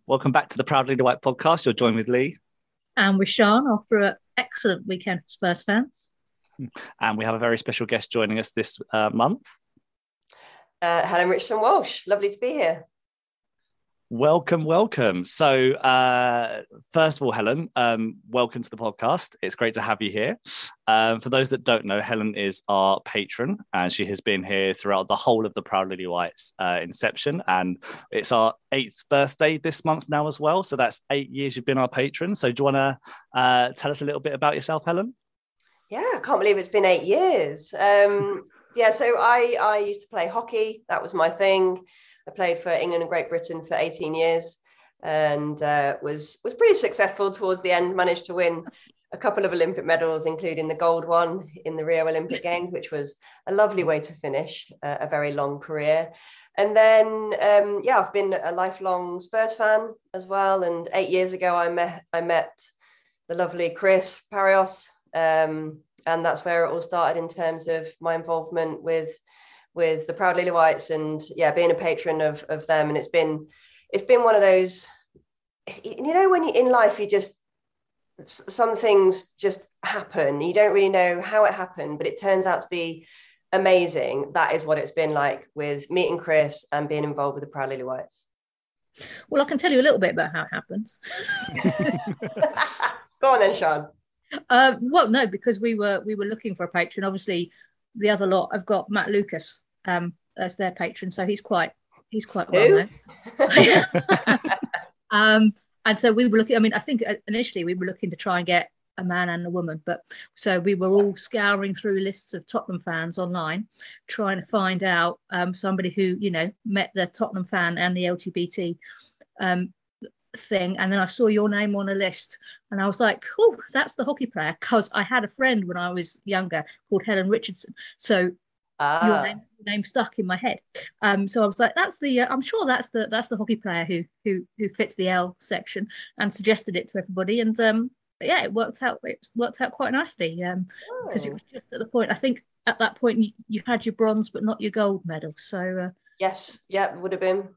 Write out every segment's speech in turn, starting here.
Welcome back to the Proud Leader White podcast. You're joined with Lee. And with Sean after an excellent weekend for Spurs fans. And we have a very special guest joining us this month. Helen Richardson-Walsh. Lovely to be here. Welcome. So, first of all, Helen, welcome to the podcast. It's great to have you here. For those that don't know, Helen is our patron, and she has been here throughout the whole of the Proud Lily Whites inception. And it's our 8th birthday this month now as well. So that's 8 years you've been our patron. So do you want to tell us a little bit about yourself, Helen? Yeah, I can't believe it's been 8 years. So I used to play hockey. That was my thing. I played for England and Great Britain for 18 years and was pretty successful towards the end, managed to win a couple of Olympic medals, including the gold one in the Rio Olympic Games, which was a lovely way to finish a very long career. And then, I've been a lifelong Spurs fan as well. And 8 years ago, I met the lovely Chris Parios. And that's where it all started in terms of my involvement with the Proud Lily Whites and being a patron of them. And it's been one of those, when you're in life, some things just happen. You don't really know how it happened, but it turns out to be amazing. That is what it's been like with meeting Chris and being involved with the Proud Lily Whites. Well, I can tell you a little bit about how it happens. Go on then, Sean. Well, no, because we were looking for a patron. Obviously, the other lot have got Matt Lucas as their patron, so he's quite well known. And so we were looking. I mean, I think initially we were looking to try and get a man and a woman, but so we were all scouring through lists of Tottenham fans online, trying to find out somebody who met the Tottenham fan and the LGBT thing. And then I saw your name on a list and I was like, oh, that's the hockey player, because I had a friend when I was younger called Helen Richardson, so your name stuck in my head. So I was like, that's the I'm sure that's the hockey player who fits the L section, and suggested it to everybody. And it worked out quite nicely, because it was just at the point, I think at that point you had your bronze but not your gold medal. So yes, it would have been.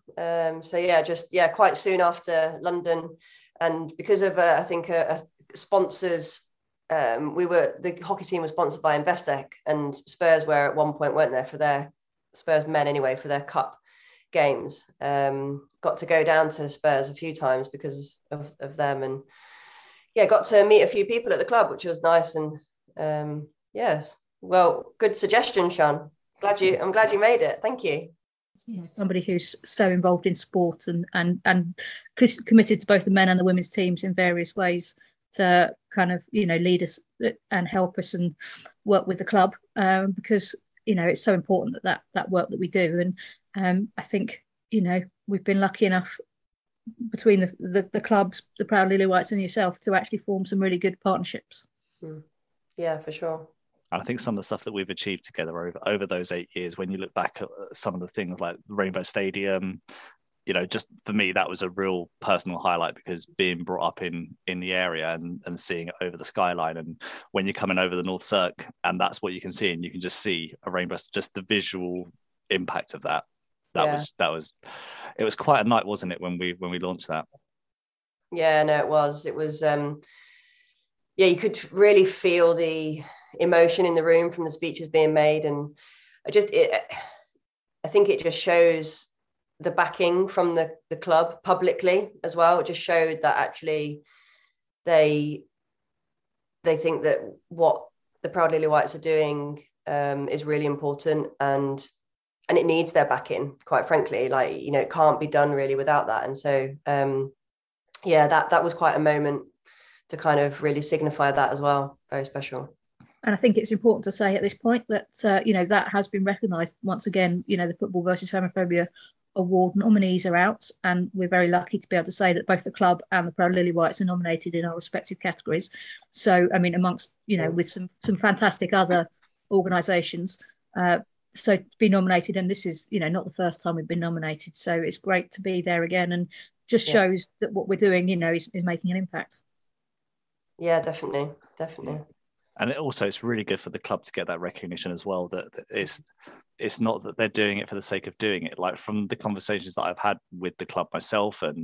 Quite soon after London, and because of I think sponsors, the hockey team was sponsored by Investec, and Spurs were at one point, weren't there, for their Spurs men anyway, for their cup games. Got to go down to Spurs a few times because of them, and got to meet a few people at the club, which was nice. And well, good suggestion, Sean. I'm glad you made it. Thank you. Somebody who's so involved in sport and committed to both the men and the women's teams in various ways to kind of lead us and help us and work with the club, because it's so important that work that we do. And I think we've been lucky enough between the clubs, the Proud Lily Whites, and yourself, to actually form some really good partnerships. Yeah, for sure. I think some of the stuff that we've achieved together over those 8 years, when you look back at some of the things like Rainbow Stadium, just for me, that was a real personal highlight, because being brought up in the area and seeing it over the skyline, and when you're coming over the North Cirque and that's what you can see, and you can just see a rainbow, just the visual impact of that. It was quite a night, wasn't it, when we launched that? Yeah, no, it was you could really feel the emotion in the room from the speeches being made, and I think it just shows the backing from the club publicly as well. It just showed that actually they think that what the Proud Lily Whites are doing is really important, and it needs their backing, quite frankly. It can't be done really without that. And so that was quite a moment to kind of really signify that as well. Very special. And I think it's important to say at this point that that has been recognised once again. The Football versus Homophobia Award nominees are out, and we're very lucky to be able to say that both the club and the Proud Lily Whites are nominated in our respective categories. So I mean, amongst with some fantastic other organisations, so to be nominated, and this is not the first time we've been nominated, so it's great to be there again, and just shows that what we're doing is making an impact. Yeah, definitely. And it's really good for the club to get that recognition as well, that it's not that they're doing it for the sake of doing it. Like, from the conversations that I've had with the club myself and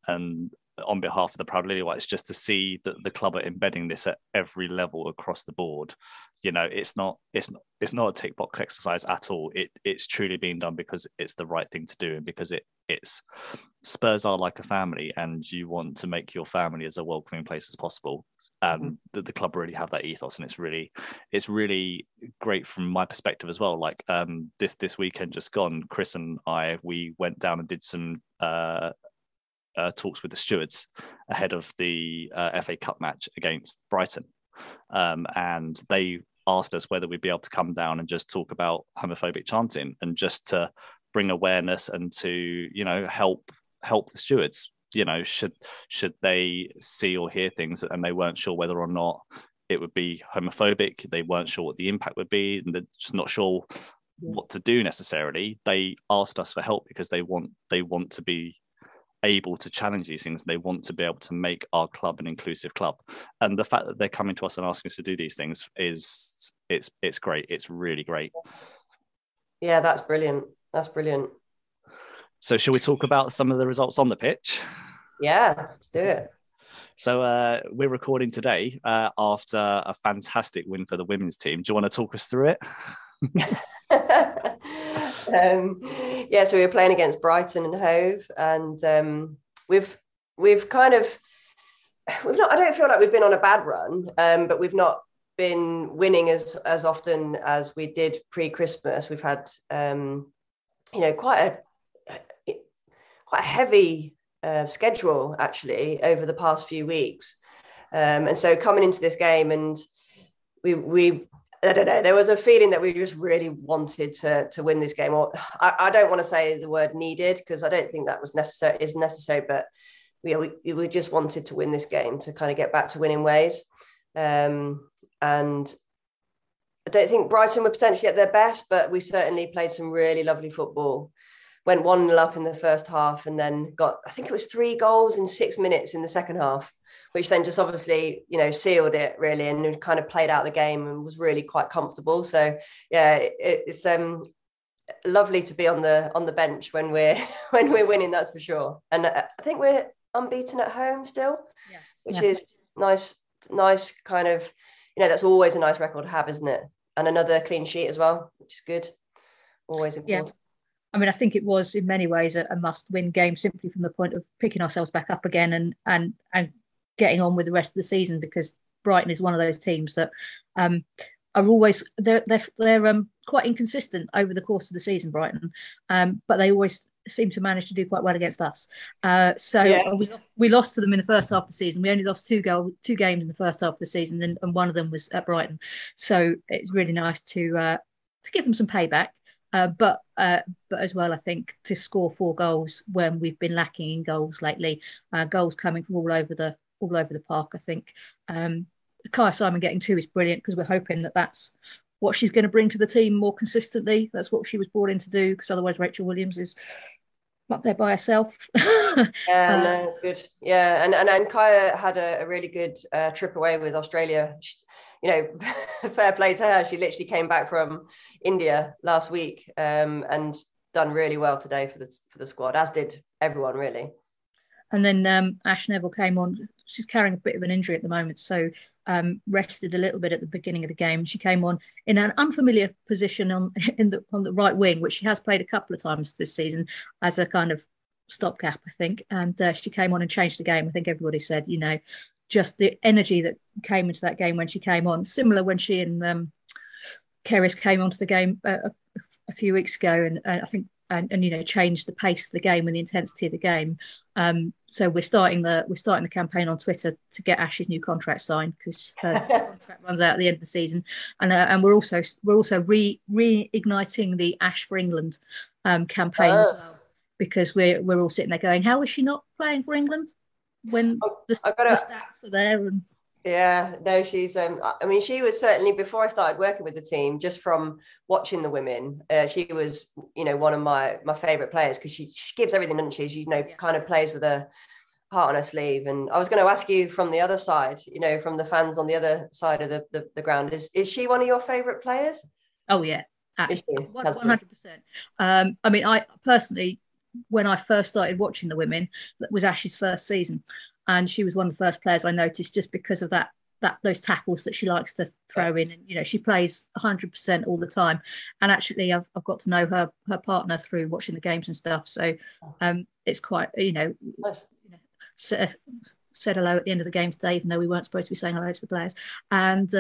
and on behalf of the Proud Lily Whites, just to see that the club are embedding this at every level across the board. You know, it's not a tick box exercise at all. It's truly being done because it's the right thing to do, and because it's Spurs are like a family, and you want to make your family as a welcoming place as possible. The club really have that ethos, and it's really great from my perspective as well. Like this weekend just gone, Chris and we went down and did some talks with the stewards ahead of the FA Cup match against Brighton, and they asked us whether we'd be able to come down and just talk about homophobic chanting, and just to bring awareness and to, you know, help the stewards. You know, should they see or hear things and they weren't sure whether or not it would be homophobic, they weren't sure what the impact would be, and they're just not sure what to do necessarily, they asked us for help because they want to be able to challenge these things. They want to be able to make our club an inclusive club, and the fact that they're coming to us and asking us to do these things is it's great. It's really great. Yeah, that's brilliant. So shall we talk about some of the results on the pitch? Yeah, let's do it. So we're recording today after a fantastic win for the women's team. Do you want to talk us through it? Yeah, so we were playing against Brighton and Hove, and we've kind of I don't feel like we've been on a bad run, but we've not been winning as often as we did pre-Christmas. We've had quite a heavy schedule actually over the past few weeks, and so coming into this game, and we I don't know, there was a feeling that we just really wanted to win this game. Or I don't want to say the word needed, because I don't think that was necessary, but we just wanted to win this game to kind of get back to winning ways. And I don't think Brighton were potentially at their best, but we certainly played some really lovely football. Went 1-0 up in the first half, and then got, I think it was 3 goals in 6 minutes in the second half, which then just obviously, you know, sealed it really, and kind of played out the game and was really quite comfortable. So yeah, it's lovely to be on the bench when we're winning, that's for sure. And I think we're unbeaten at home still, which is nice kind of, you know, that's always a nice record to have, isn't it? And another clean sheet as well, which is good, always important. Yeah. I mean, I think it was in many ways a must-win game, simply from the point of picking ourselves back up again and getting on with the rest of the season, because Brighton is one of those teams that are always they're quite inconsistent over the course of the season, Brighton, but they always seem to manage to do quite well against us. We lost to them in the first half of the season. We only lost two games in the first half of the season, and one of them was at Brighton. So it's really nice to give them some payback. But as well, I think to score 4 goals when we've been lacking in goals lately, goals coming from all over the park. I think Kyah Simon getting 2 is brilliant, because we're hoping that that's what she's going to bring to the team more consistently. That's what she was brought in to do, because otherwise Rachel Williams is up there by herself. Yeah, no, it's good. Yeah, and Kyah had a really good trip away with Australia. You know, fair play to her. She literally came back from India last week, and done really well today for the squad, as did everyone really. And then Ash Neville came on. She's carrying a bit of an injury at the moment, so rested a little bit at the beginning of the game. She came on in an unfamiliar position on the right wing, which she has played a couple of times this season as a kind of stopgap, I think. And she came on and changed the game. I think everybody said, you know, just the energy that came into that game when she came on, similar when she and Keris came onto the game a few weeks ago, and I think and you know, changed the pace of the game and the intensity of the game. So we're starting the campaign on Twitter to get Ash's new contract signed, because her contract runs out at the end of the season, and we're also reigniting the Ash for England campaign as well, because we're all sitting there going, how is she not playing for England when the stats are there? And yeah, no, she's I mean, she was certainly, before I started working with the team, just from watching the women, she was, you know, one of my favorite players, because she gives everything, doesn't she? She, you know, kind of plays with a heart on her sleeve. And I was going to ask you, from the other side, you know, from the fans on the other side of the ground, is she one of your favorite players? Oh yeah, 100%. I mean, I personally, when I first started watching the women, that was Ash's first season, and she was one of the first players I noticed just because of that those tackles that she likes to throw in, and she plays 100% all the time. And actually I've got to know her partner through watching the games and stuff, so it's quite nice. Said hello at the end of the game today, even though we weren't supposed to be saying hello to the players. And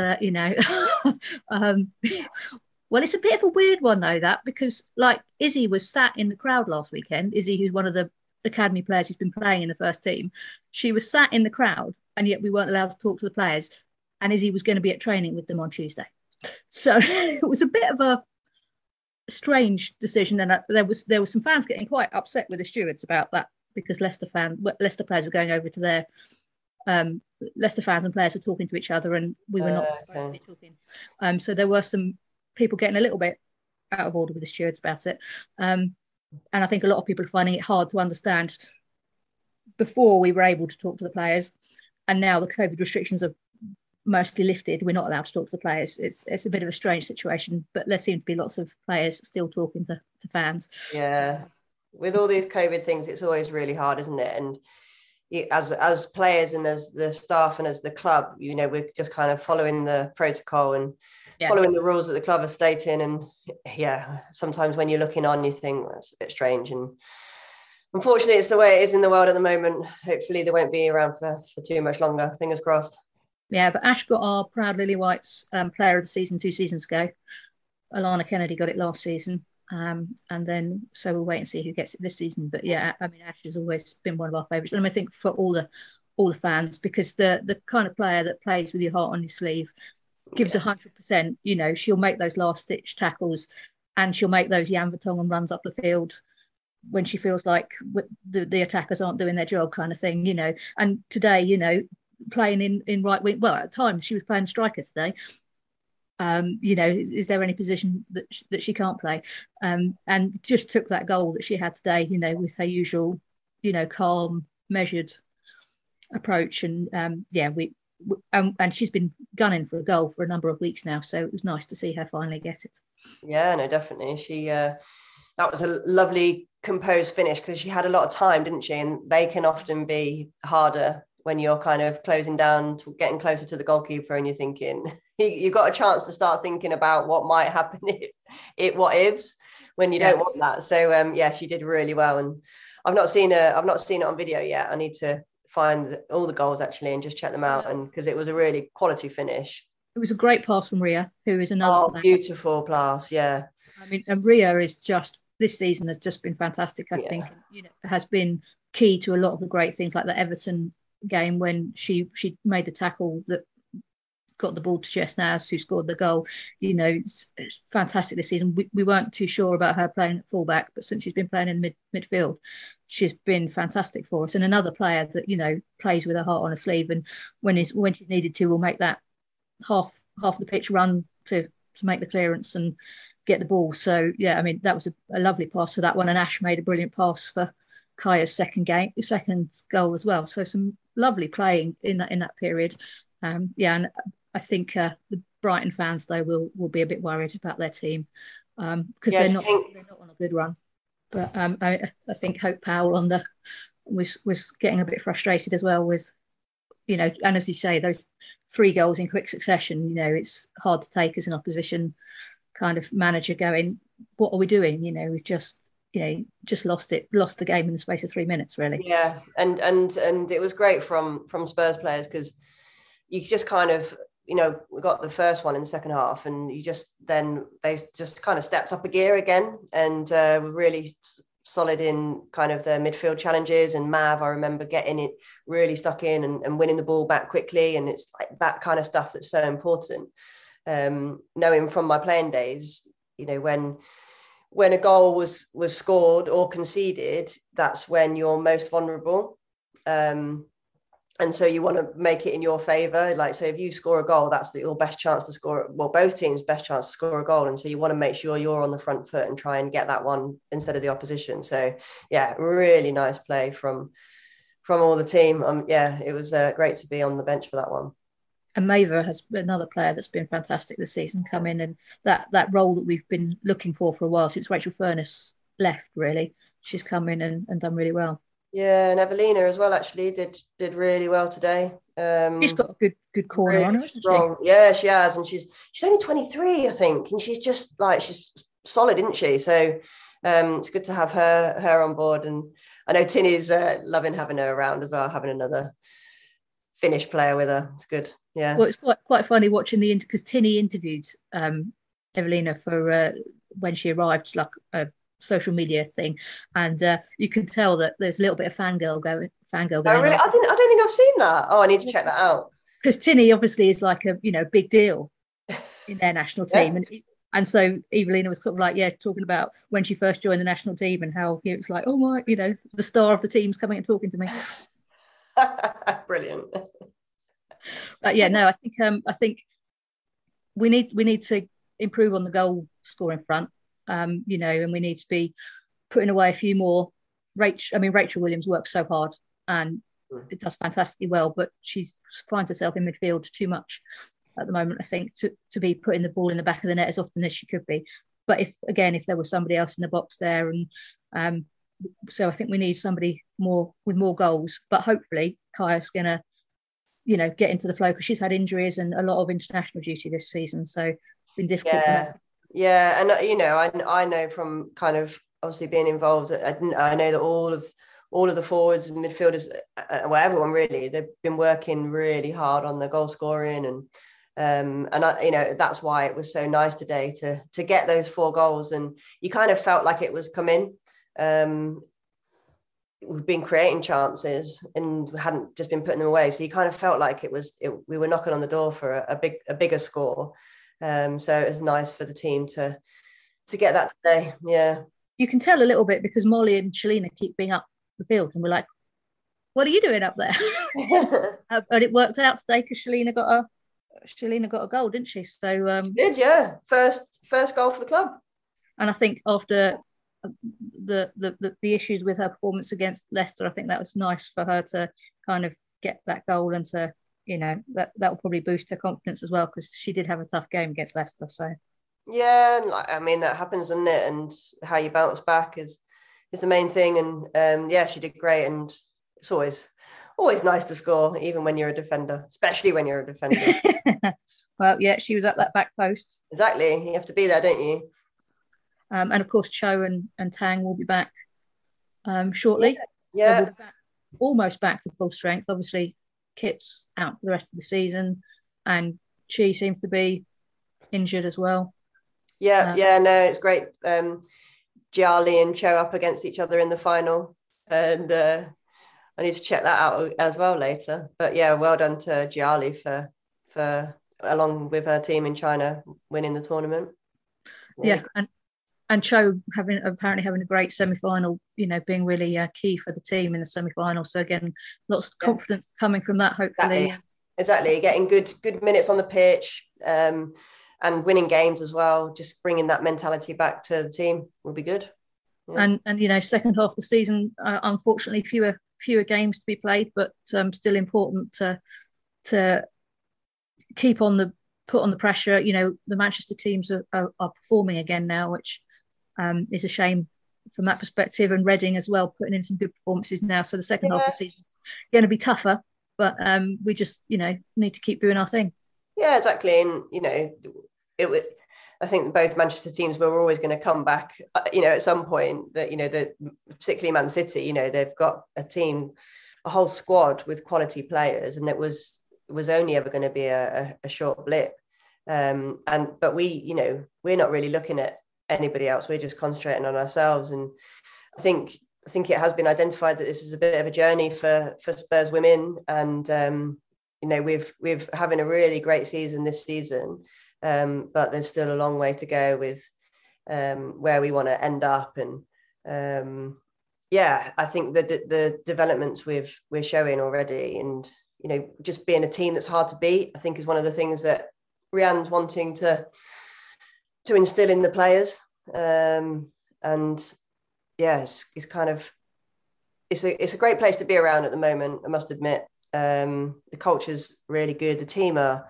well, it's a bit of a weird one though, that, because like Izzy was sat in the crowd last weekend. Izzy, who's one of the academy players who's been playing in the first team, she was sat in the crowd, and yet we weren't allowed to talk to the players. And Izzy was going to be at training with them on Tuesday. So it was a bit of a strange decision. And there were some fans getting quite upset with the stewards about that, because Leicester players were going over to their Leicester fans and players were talking to each other, and we were not supposed to be talking. So there were some people getting a little bit out of order with the stewards about it. And I think a lot of people are finding it hard to understand. Before, we were able to talk to the players, and now the COVID restrictions are mostly lifted. We're not allowed to talk to the players. It's a bit of a strange situation, but there seem to be lots of players still talking to fans. Yeah. With all these COVID things, it's always really hard, isn't it? And as players and as the staff and as the club, we're just kind of following the protocol and following the rules that the club has stated. And sometimes when you're looking on, you think that's a bit strange. And unfortunately, it's the way it is in the world at the moment. Hopefully they won't be around for too much longer. Fingers crossed. Yeah, but Ash got our Proud Lily Whites player of the season 2 seasons ago. Alana Kennedy got it last season. And then, so we'll wait and see who gets it this season. But yeah, I mean, Ash has always been one of our favourites. And I think for all the fans, because the kind of player that plays with your heart on your sleeve, gives 100%, she'll make those last stitch tackles, and she'll make those Jan Vertonghen runs up the field when she feels like the attackers aren't doing their job, kind of thing, And today, playing in right wing, well, at times she was playing striker today. Is there any position that she can't play? And just took that goal that she had today, with her usual, calm, measured approach. And and she's been gunning for a goal for a number of weeks now, so it was nice to see her finally get it. Yeah, no, definitely. She that was a lovely composed finish, because she had a lot of time, didn't she? And they can often be harder when you're kind of closing down, getting closer to the goalkeeper, and you're thinking you've got a chance to start thinking about what might happen what ifs when you don't want that. So she did really well, and I've not seen it on video yet. I need to find all the goals actually and just check them out, and because it was a really quality finish. It was a great pass from Ria, who is another player. Beautiful pass. Yeah, I mean, and Ria is just, this season has just been fantastic. I think has been key to a lot of the great things, like the Everton game when she made the tackle that got the ball to Jess Naz, who scored the goal. It's fantastic this season. We weren't too sure about her playing at fullback, but since she's been playing in midfield, she's been fantastic for us. And another player that plays with her heart on her sleeve, and when she's needed to, will make that half the pitch run to make the clearance and get the ball. So yeah, I mean, that was a lovely pass for that one, and Ash made a brilliant pass for Kaya's second goal as well. So some lovely playing in that period. And I think the Brighton fans though will be a bit worried about their team, because they're not on a good run. But I think Hope Powell was getting a bit frustrated as well with, and as you say, those 3 goals in quick succession. It's hard to take as an opposition kind of manager, going, what are we doing? We've just lost the game in the space of 3 minutes, really. Yeah, and it was great from Spurs players, because you just kind of, we got the first one in the second half, and they just kind of stepped up a gear again, and were really solid in kind of the midfield challenges. And Mav, I remember getting it really stuck in and winning the ball back quickly, and it's like that kind of stuff that's so important. Knowing from my playing days, when a goal was scored or conceded, that's when you're most vulnerable. And so you want to make it in your favour. Like, so if you score a goal, that's your best chance to score. Well, both teams' best chance to score a goal. And so you want to make sure you're on the front foot and try and get that one instead of the opposition. So yeah, really nice play from all the team. It was great to be on the bench for that one. And Maeva has another player that's been fantastic this season, come in, and that role that we've been looking for a while, since Rachel Furness left, really. she's come in and done really well. Yeah, and Evelina as well actually did really well today. She's got a good corner really on her, hasn't strong. she? Yeah, she has, and she's only 23, I think, and she's just like, she's solid, isn't she? So it's good to have her on board, and I know Tinny's loving having her around as well, having another Finnish player with her. It's good. Yeah. Well, it's quite funny watching because Tinny interviewed Evelina for when she arrived, like a social media thing, and you can tell that there's a little bit of fangirl going Oh, really? on. I don't think I've seen that. Oh, I need to check that out. Because Tinny obviously is like a big deal in their national team, and so Evelina was sort of like, talking about when she first joined the national team and how it was like, oh my, the star of the team's coming and talking to me. Brilliant. But yeah, no, I think we need to improve on the goal scoring front, and we need to be putting away a few more. Rachel Williams works so hard and it does fantastically well, but she finds herself in midfield too much at the moment, I think, to be putting the ball in the back of the net as often as she could be. But if there was somebody else in the box there, and so I think we need somebody more with more goals. But hopefully Kaya's gonna get into the flow, because she's had injuries and a lot of international duty this season, so it's been difficult for her. Yeah, and I know from kind of obviously being involved, I know that all of the forwards and midfielders, well, everyone really, they've been working really hard on the goal scoring, and that's why it was so nice today to get those 4 goals, and you kind of felt like it was coming. We've been creating chances and hadn't just been putting them away, so you kind of felt like we were knocking on the door for a bigger score. So it was nice for the team to get that today. Yeah, you can tell a little bit because Molly and Shalina keep being up the field, and we're like, what are you doing up there? But it worked out today because Shalina got a goal, didn't she? So good, yeah, first goal for the club. And I think after the issues with her performance against Leicester, I think that was nice for her to kind of get that goal, and to that will probably boost her confidence as well, because she did have a tough game against Leicester. So yeah, that happens, doesn't it? And how you bounce back is the main thing. And she did great, and it's always nice to score, even when you're a defender, especially when you're a defender. Well, yeah, she was at that back post. Exactly, you have to be there, don't you? And of course, Cho and Tang will be back shortly. Yeah. So we'll be almost back to full strength. Obviously, Kit's out for the rest of the season, and she seems to be injured as well. No, it's great. Gialli and Cho up against each other in the final, and I need to check that out as well later. But yeah, well done to Gialli for along with her team in China winning the tournament. Yeah, and Cho apparently having a great semi-final, being really key for the team in the semi-final. So again, lots of confidence coming from that, hopefully. Exactly. Getting good minutes on the pitch, and winning games as well. Just bringing that mentality back to the team will be good. Yeah. And second half of the season, unfortunately, fewer games to be played, but still important to keep on the pressure. The Manchester teams are performing again now, which is a shame from that perspective, and Reading as well putting in some good performances now. So the second half of the season is going to be tougher, but we just need to keep doing our thing. Yeah, exactly. And I think both Manchester teams were always going to come back, at some point. That particularly Man City, they've got a whole squad with quality players, and it was only ever going to be a short blip. But we're not really looking at anybody else. We're just concentrating on ourselves. And I think it has been identified that this is a bit of a journey for Spurs women. And we've having a really great season this season, but there's still a long way to go with where we want to end up. And I think that the developments we're showing already, and just being a team that's hard to beat, I think is one of the things that Rianne's wanting to instill in the players. It's kind of it's a great place to be around at the moment, I must admit. The culture's really good. The team are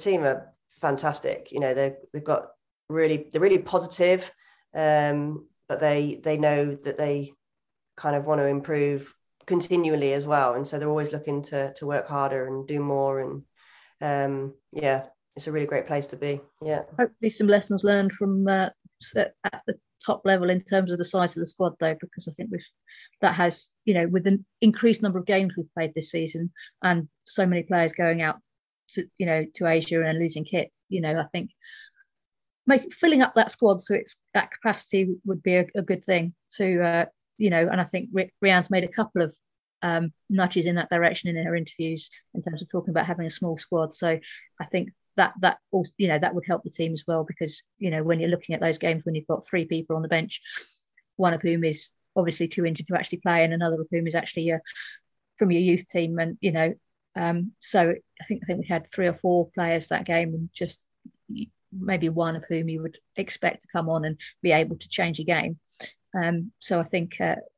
fantastic. They're really positive, but but they know that they kind of want to improve continually as well, and so they're always looking to work harder and do more. And it's a really great place to be. Yeah, hopefully some lessons learned from at the top level in terms of the size of the squad, though, because I think that has, with the increased number of games we've played this season and so many players going out to Asia and losing kit, I think filling up that squad so it's at capacity would be a good thing to and I think Rianne's made a couple of nudges in that direction in her interviews in terms of talking about having a small squad. So I think that also, that would help the team as well, because when you're looking at those games when you've got 3 people on the bench, one of whom is obviously too injured to actually play, and another of whom is actually from your youth team, and so I think we had 3 or 4 players that game, and just maybe one of whom you would expect to come on and be able to change a game. So I think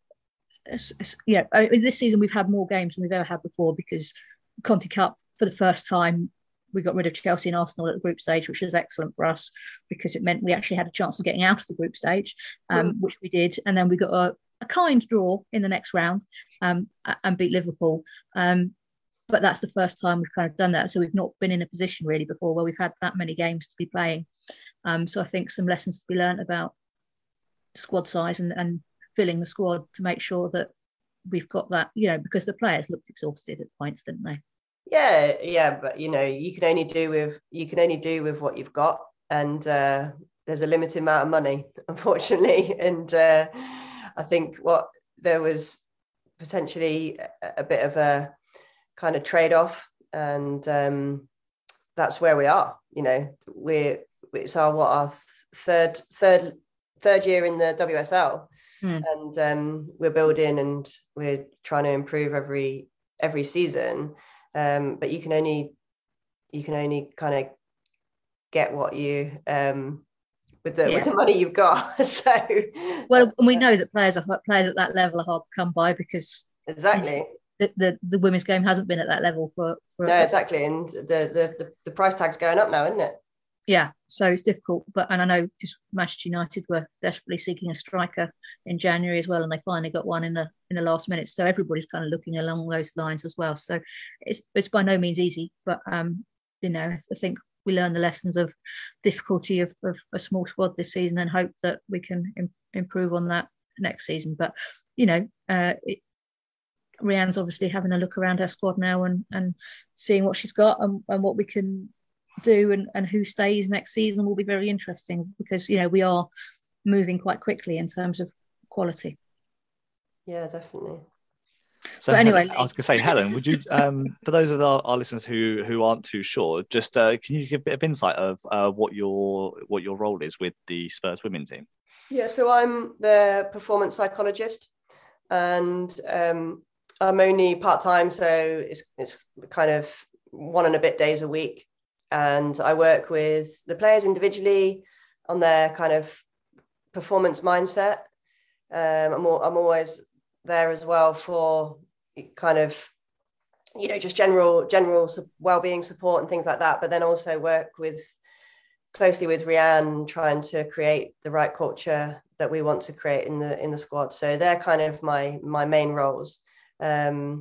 this season we've had more games than we've ever had before, because Conti Cup, for the first time, we got rid of Chelsea and Arsenal at the group stage, which was excellent for us because it meant we actually had a chance of getting out of the group stage, which we did. And then we got a kind draw in the next round and beat Liverpool. But that's the first time we've kind of done that. So we've not been in a position really before where we've had that many games to be playing. So I think some lessons to be learned about squad size and filling the squad to make sure that we've got that, because the players looked exhausted at points, didn't they? Yeah, but you can only do with what you've got, and there's a limited amount of money, unfortunately. And I think there was potentially a bit of a kind of trade-off, and that's where we are. It's our third year in the WSL, and we're building and we're trying to improve every season. But you can only kind of get what you with the money you've got. So and we know that players at that level are hard to come by, because exactly the women's game hasn't been at that level for no, exactly, and the price tag's going up now, isn't it? Yeah, so it's difficult. And I know just Manchester United were desperately seeking a striker in January as well, and they finally got one in the last minute. So everybody's kind of looking along those lines as well. So it's by no means easy, but I think we learn the lessons of difficulty of a small squad this season, and hope that we can improve on that next season. But Rianne's obviously having a look around her squad now and seeing what she's got and what we can do, and who stays next season will be very interesting, because we are moving quite quickly in terms of quality. Yeah, definitely. So but anyway, I was going to say, Helen, would you, for those of our listeners who aren't too sure, just can you give a bit of insight of what your role is with the Spurs women team? Yeah, so I'm the performance psychologist, and I'm only part-time, so it's kind of 1 and a bit days a week. And I work with the players individually on their kind of performance mindset. I'm always there as well for kind of, just general well-being support and things like that. But then also work closely with Rianne, trying to create the right culture that we want to create in the squad. So they're kind of my main roles. And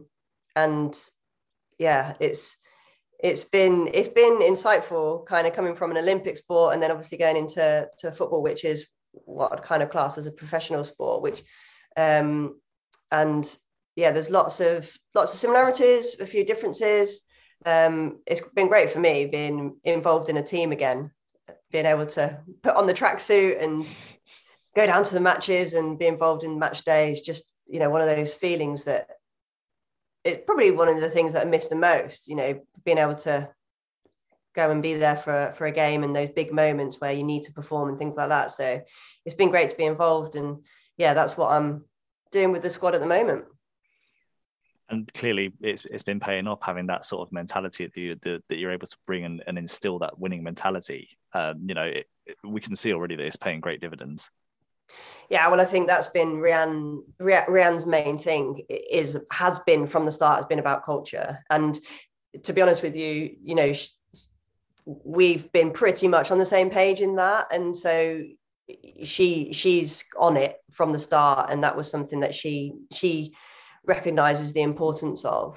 yeah, it's been insightful, kind of coming from an Olympic sport and then obviously going into football, which is what I'd kind of class as a professional sport, which and yeah, there's lots of similarities, a few differences. It's been great for me being involved in a team again, being able to put on the tracksuit and go down to the matches and be involved in match days. Just, one of those feelings that it's probably one of the things that I miss the most, being able to go and be there for a game and those big moments where you need to perform and things like that. So it's been great to be involved, and yeah, that's what I'm doing with the squad at the moment. And clearly it's been paying off, having that sort of mentality that you're able to bring and instill that winning mentality. We can see already that it's paying great dividends. Yeah, well, I think that's been Rianne's main thing, has been from the start, has been about culture. And to be honest with you, we've been pretty much on the same page in that. And so she's on it from the start, and that was something that she recognizes the importance of.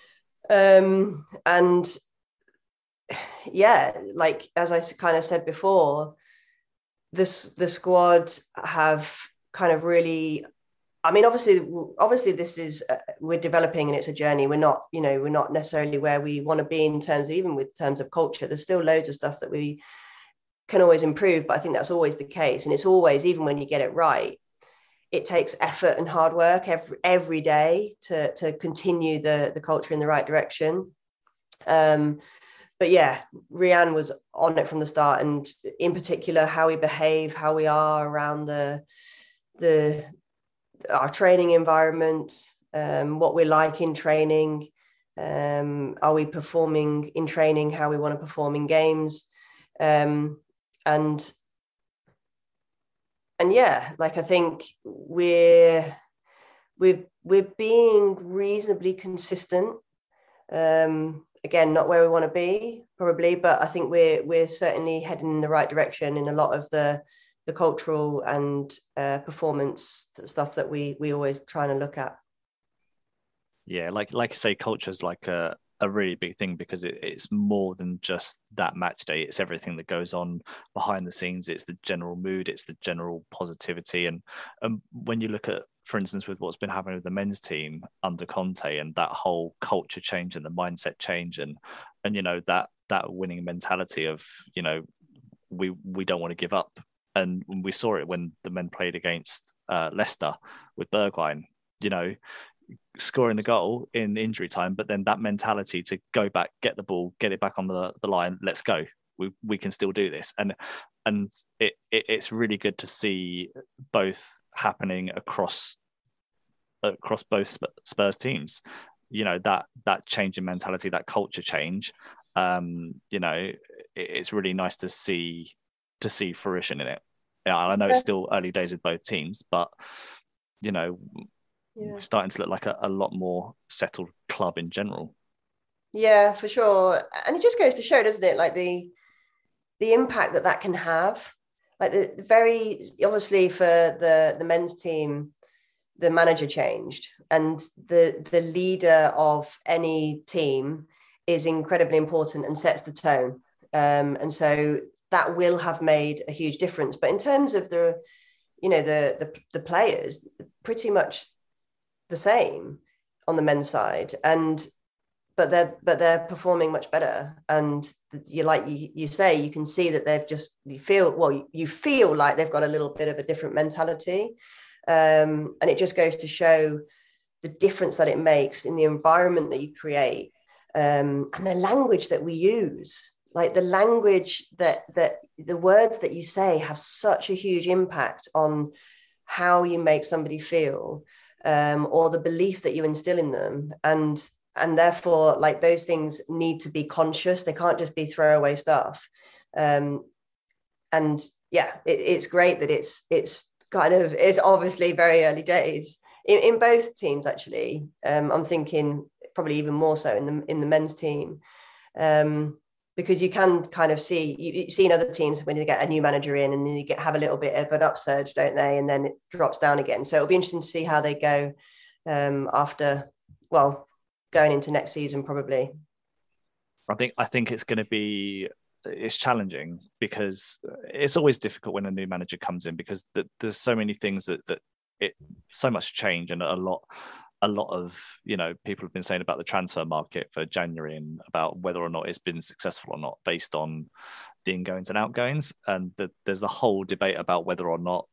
And yeah, like as I kind of said before, the squad have kind of really, I mean, obviously this is we're developing and it's a journey. We're not necessarily where we want to be in terms of culture. There's still loads of stuff that we can always improve, but I think that's always the case. And it's always, even when you get it right, it takes effort and hard work every day to continue the culture in the right direction. But yeah, Rianne was on it from the start, and in particular, how we behave, how we are around our training environment, what we're like in training, are we performing in training how we want to perform in games, and yeah, like I think we're being reasonably consistent. Again, not where we want to be probably, but I think we're certainly heading in the right direction in a lot of the cultural and performance stuff that we always trying to look at. Yeah, like I say, culture is like a really big thing, because it's more than just that match day. It's everything that goes on behind the scenes. It's the general mood, it's the general positivity. And when you look at, for instance, with what's been happening with the men's team under Conte, and that whole culture change and the mindset change, and that winning mentality of, we don't want to give up. And we saw it when the men played against Leicester with Bergwijn, scoring the goal in injury time, but then that mentality to go back, get the ball, get it back on the line, let's go. We can still do this. And it's really good to see both happening across both Spurs teams. That change in mentality, that culture change. It's really nice to see fruition in it. Yeah, I know it's still early days with both teams, but we're starting to look like a lot more settled club in general. Yeah, for sure. And it just goes to show, doesn't it, like the impact that can have. Like the very obviously for the men's team, the manager changed, and the leader of any team is incredibly important and sets the tone. And so that will have made a huge difference. But in terms of the players, pretty much the same on the men's side, but they're performing much better. And you say, you can see that you feel like they've got a little bit of a different mentality, and it just goes to show the difference that it makes in the environment that you create, and the language that we use. Like the language that the words that you say have such a huge impact on how you make somebody feel, or the belief that you instill in them. And therefore, like, those things need to be conscious. They can't just be throwaway stuff. And yeah, it's great that it's obviously very early days in both teams, actually. I'm thinking probably even more so in the men's team, because you can kind of you've seen other teams when you get a new manager in, and then you have a little bit of an upsurge, don't they? And then it drops down again. So it'll be interesting to see how they go after, going into next season, probably. I think it's challenging, because it's always difficult when a new manager comes in, because there's so many things so much change, and a lot of people have been saying about the transfer market for January, and about whether or not it's been successful or not based on the ingoings and outgoings. And there's a whole debate about whether or not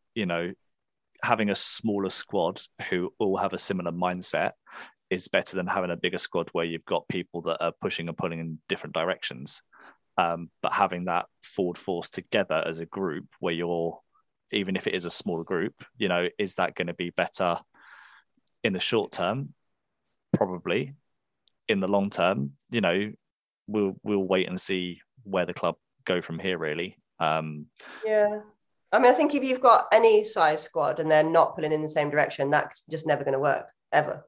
having a smaller squad who all have a similar mindset is better than having a bigger squad where you've got people that are pushing and pulling in different directions. But having that forward force together as a group, where even if it is a smaller group, is that going to be better in the short term? Probably. In the long term, we'll wait and see where the club go from here, really. Yeah. I mean, I think if you've got any size squad and they're not pulling in the same direction, that's just never going to work, ever.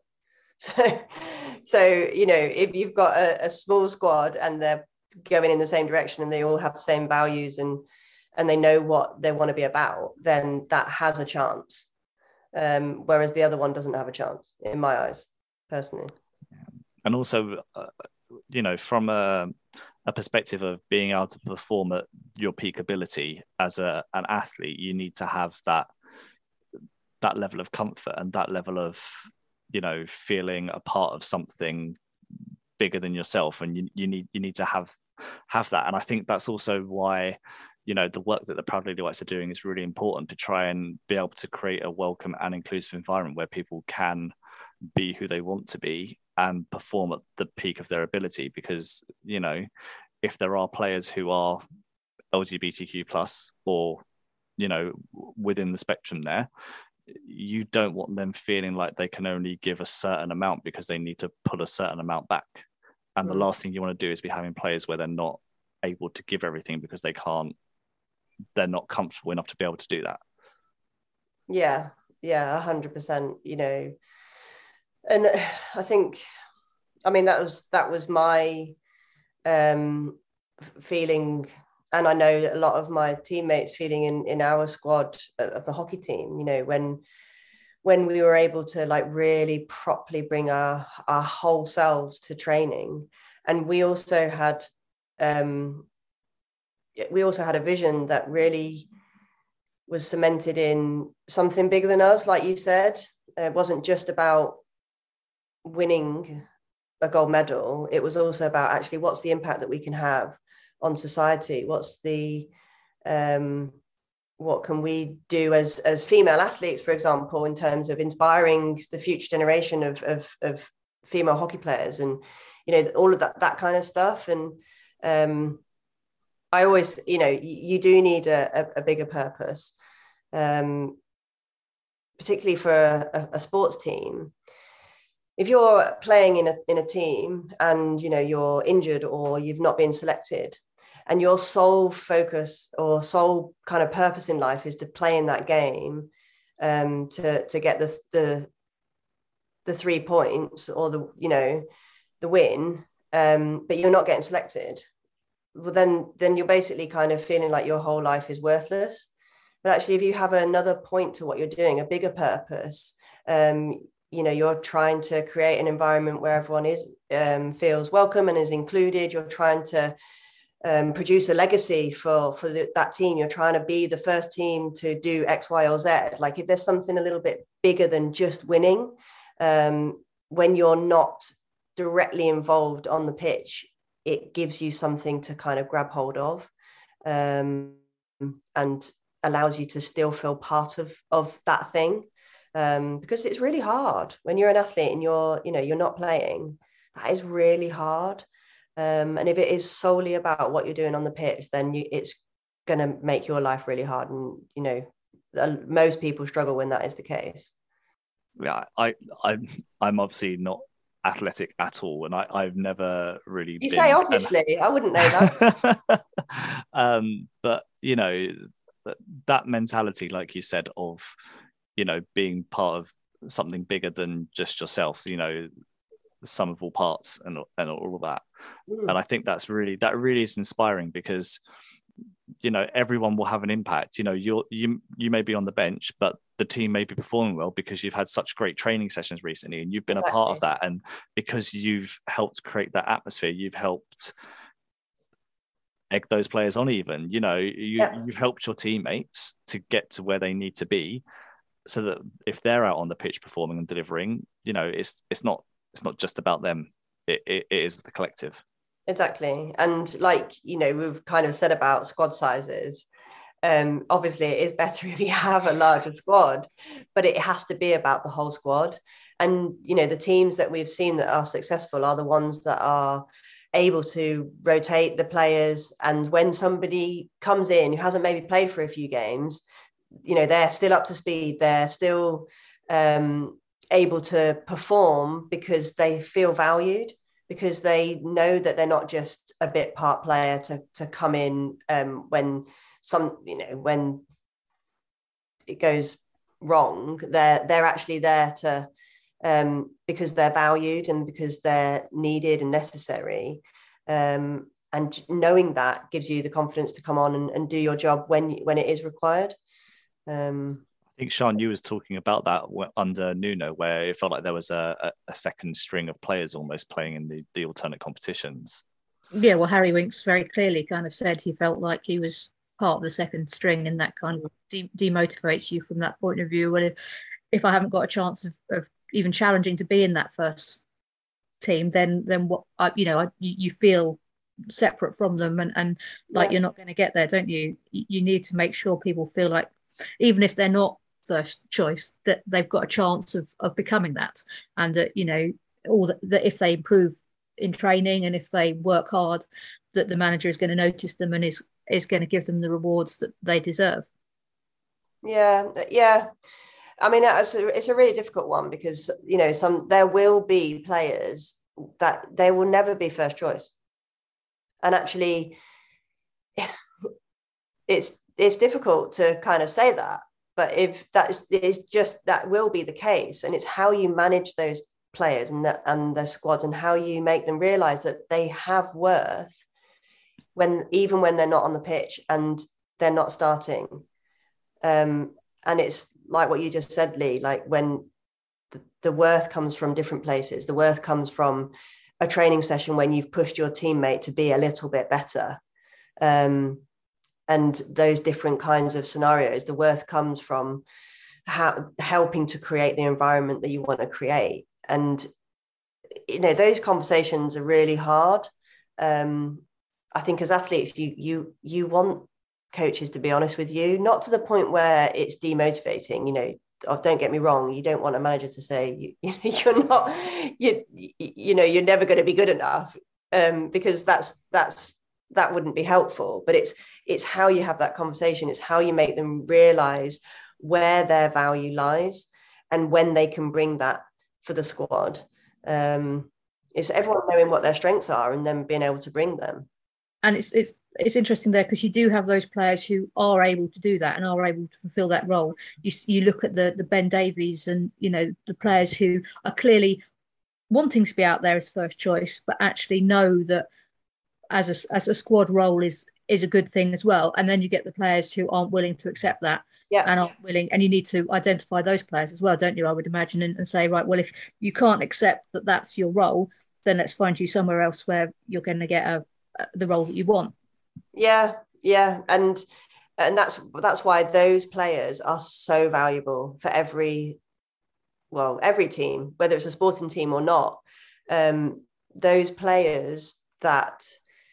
So if you've got a small squad and they're going in the same direction and they all have the same values and and they know what they want to be about, then that has a chance. Whereas the other one doesn't have a chance, in my eyes, personally. And also, from a perspective of being able to perform at your peak ability as an athlete, you need to have that level of comfort and that level of, feeling a part of something bigger than yourself, and you need to have that. And I think that's also why the work that the Proud Lady Whites are doing is really important, to try and be able to create a welcome and inclusive environment where people can be who they want to be and perform at the peak of their ability. Because if there are players who are LGBTQ plus or within the spectrum there, you don't want them feeling like they can only give a certain amount because they need to put a certain amount back. And the last thing you want to do is be having players where they're not able to give everything because they're not comfortable enough to be able to do that. Yeah, 100%, and I think, that was my feeling, and I know that a lot of my teammates feeling in our squad of the hockey team, when we were able to really properly bring our whole selves to training. And we also had a vision that really was cemented in something bigger than us, like you said. It wasn't just about winning a gold medal. It was also about actually what's the impact that we can have on society. What's the what can we do as female athletes, for example, in terms of inspiring the future generation of female hockey players, and all of that kind of stuff. And I always, you do need a bigger purpose, particularly for a sports team. If you're playing in a team and you're injured or you've not been selected, and your sole focus or sole kind of purpose in life is to play in that game, to get the 3 points or the win, but you're not getting selected, well, then you're basically kind of feeling like your whole life is worthless. But actually, if you have another point to what you're doing, a bigger purpose, you're trying to create an environment where everyone feels welcome and is included. You're trying to produce a legacy for that team. You're trying to be the first team to do X, Y, or Z. Like, if there's something a little bit bigger than just winning, when you're not directly involved on the pitch, it gives you something to kind of grab hold of, and allows you to still feel part of that thing. Because it's really hard when you're an athlete and you're not playing. That is really hard. And if it is solely about what you're doing on the pitch, then it's going to make your life really hard. And most people struggle when that is the case. Yeah, I'm obviously not athletic at all, and I've never really. You say obviously, I wouldn't know that. But that mentality, like you said, of being part of something bigger than just yourself, the sum of all parts and all of that. And I think that really is inspiring, because everyone will have an impact. You may be on the bench, but the team may be performing well because you've had such great training sessions recently and you've been a part of that. And because you've helped create that atmosphere, you've helped egg those players on even. You've helped your teammates to get to where they need to be, so that if they're out on the pitch performing and delivering, it's not just about them. It is the collective. Exactly. And we've kind of said about squad sizes, obviously it is better if you have a larger squad, but it has to be about the whole squad. And the teams that we've seen that are successful are the ones that are able to rotate the players, and when somebody comes in who hasn't maybe played for a few games, they're still up to speed, they're still able to perform because they feel valued, because they know that they're not just a bit part player to come in when it goes wrong. They're actually there to because they're valued and because they're needed and necessary. And and knowing that gives you the confidence to come on and do your job when it is required. I think, Sean, you was talking about that under Nuno, where it felt like there was a second string of players almost playing in the alternate competitions. Yeah, well, Harry Winks very clearly kind of said he felt like he was part of the second string, and that kind of demotivates you from that point of view. Well, if I haven't got a chance of even challenging to be in that first team, then what you feel separate from them, and like you're not going to get there, don't you? You need to make sure people feel like, even if they're not first choice, that they've got a chance of becoming that, and that that if they improve in training and if they work hard, that the manager is going to notice them and is going to give them the rewards that they deserve. Yeah. I mean, it's a really difficult one because there will be players that they will never be first choice, and actually, it's difficult to kind of say that. But if that will be the case, and it's how you manage those players and their squads and how you make them realize that they have worth even when they're not on the pitch and they're not starting. And it's like what you just said, Lee, like when the worth comes from different places. The worth comes from a training session when you've pushed your teammate to be a little bit better. And those different kinds of scenarios, the worth comes from helping to create the environment that you want to create. And, those conversations are really hard. I think as athletes, you want coaches to be honest with you, not to the point where it's demotivating. Don't get me wrong, you don't want a manager to say you're not, you're never going to be good enough, because that wouldn't be helpful. But it's how you have that conversation. It's how you make them realize where their value lies and when they can bring that for the squad. It's everyone knowing what their strengths are and then being able to bring them. And it's interesting there because you do have those players who are able to do that and are able to fulfill that role. You look at the Ben Davies and the players who are clearly wanting to be out there as first choice, but actually know that as a squad role is a good thing as well. And then you get the players who aren't willing to accept that, and aren't willing, and you need to identify those players as well, don't you? I would imagine, and say, right, well, if you can't accept that that's your role, then let's find you somewhere else where you're going to get the role that you want. Yeah, and that's why those players are so valuable for every team, whether it's a sporting team or not. Those players that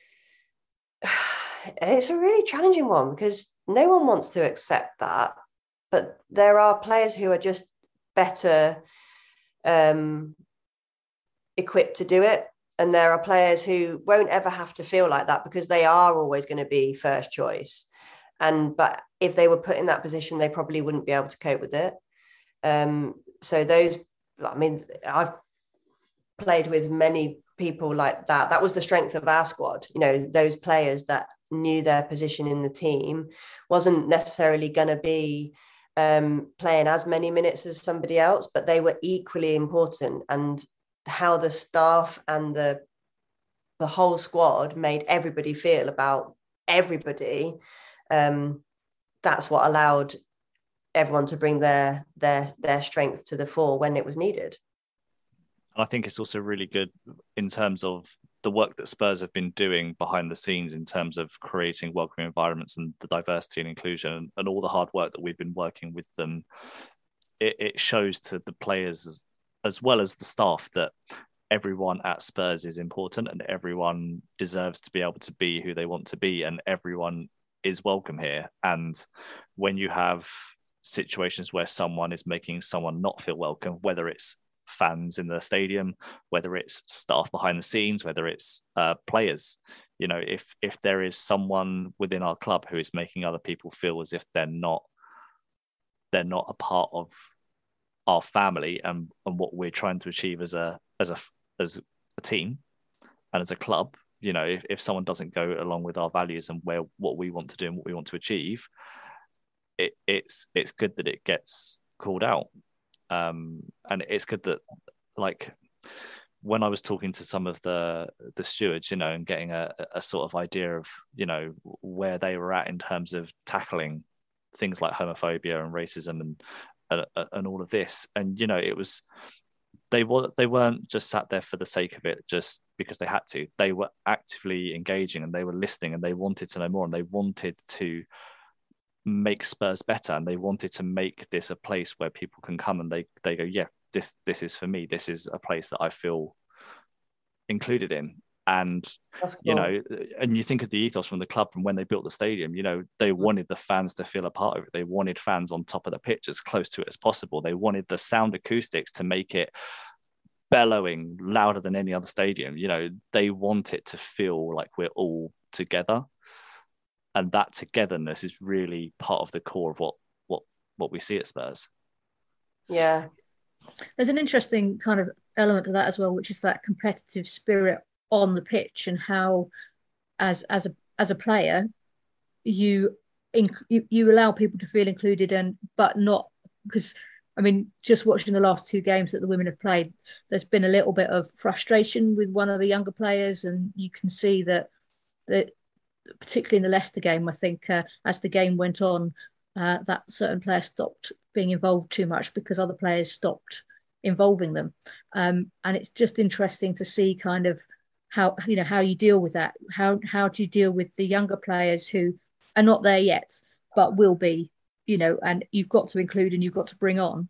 it's a really challenging one because no one wants to accept that, but there are players who are just better equipped to do it. And there are players who won't ever have to feel like that because they are always going to be first choice. But if they were put in that position, they probably wouldn't be able to cope with it. I've played with many people like that. That was the strength of our squad. Those players that knew their position in the team wasn't necessarily going to be playing as many minutes as somebody else, but they were equally important. And how the staff and the whole squad made everybody feel about everybody, that's what allowed everyone to bring their strength to the fore when it was needed. I think it's also really good in terms of the work that Spurs have been doing behind the scenes in terms of creating welcoming environments and the diversity and inclusion and all the hard work that we've been working with them. It shows to the players as well as the staff that everyone at Spurs is important and everyone deserves to be able to be who they want to be and everyone is welcome here. And when you have situations where someone is making someone not feel welcome, whether it's fans in the stadium, whether it's staff behind the scenes, whether it's players, if there is someone within our club who is making other people feel as if they're not a part of our family and what we're trying to achieve as a team and as a club, if someone doesn't go along with our values and what we want to do and what we want to achieve, it's good that it gets called out. And it's good that when I was talking to some of the stewards, and getting a sort of idea of, where they were at in terms of tackling things like homophobia and racism and all of this, and it was, they weren't just sat there for the sake of it, just because they had to. They were actively engaging, and they were listening, and they wanted to know more, and they wanted to make Spurs better, and they wanted to make this a place where people can come and they go, yeah, this is for me. This is a place that I feel included in. And cool. And you think of the ethos from the club from when they built the stadium. They wanted the fans to feel a part of it. They wanted fans on top of the pitch, as close to it as possible. They wanted the sound acoustics to make it bellowing louder than any other stadium. They want it to feel like we're all together, and that togetherness is really part of the core of what we see at Spurs. Yeah, there's an interesting kind of element to that as well, which is that competitive spirit on the pitch, and how as a player you allow people to feel included, but not, because just watching the last two games that the women have played, there's been a little bit of frustration with one of the younger players, and you can see that particularly in the Leicester game, I think as the game went on, that certain player stopped being involved too much because other players stopped involving them, and it's just interesting to see kind of how you deal with that. How do you deal with the younger players who are not there yet but will be, and you've got to include and you've got to bring on,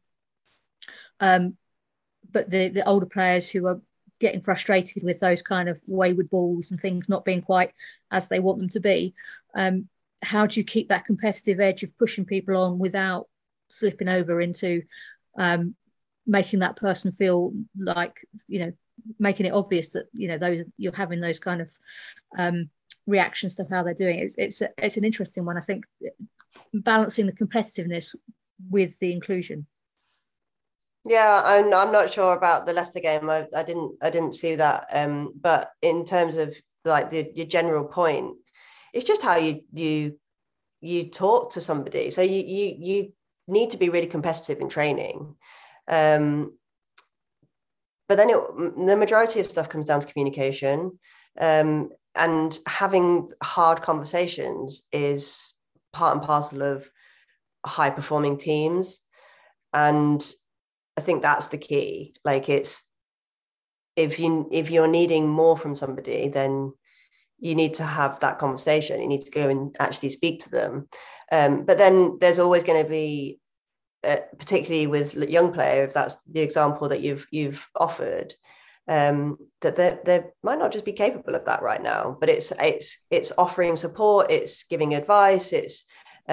but the older players who are getting frustrated with those kind of wayward balls and things not being quite as they want them to be. How do you keep that competitive edge of pushing people on without slipping over into making that person feel like, making it obvious that, those you're having those kind of reactions to how they're doing it. It's an interesting one, I think, balancing the competitiveness with the inclusion. Yeah, I'm not sure about the Leicester game. I didn't see that. But in terms of like your general point, it's just how you talk to somebody. So you need to be really competitive in training. But then the majority of stuff comes down to communication, and having hard conversations is part and parcel of high performing teams. And I think that's the key. Like, it's if you're needing more from somebody, then you need to have that conversation. You need to go and actually speak to them. But then there's always going to be, particularly with young player, if that's the example that you've offered, that they might not just be capable of that right now. But it's offering support, it's giving advice, it's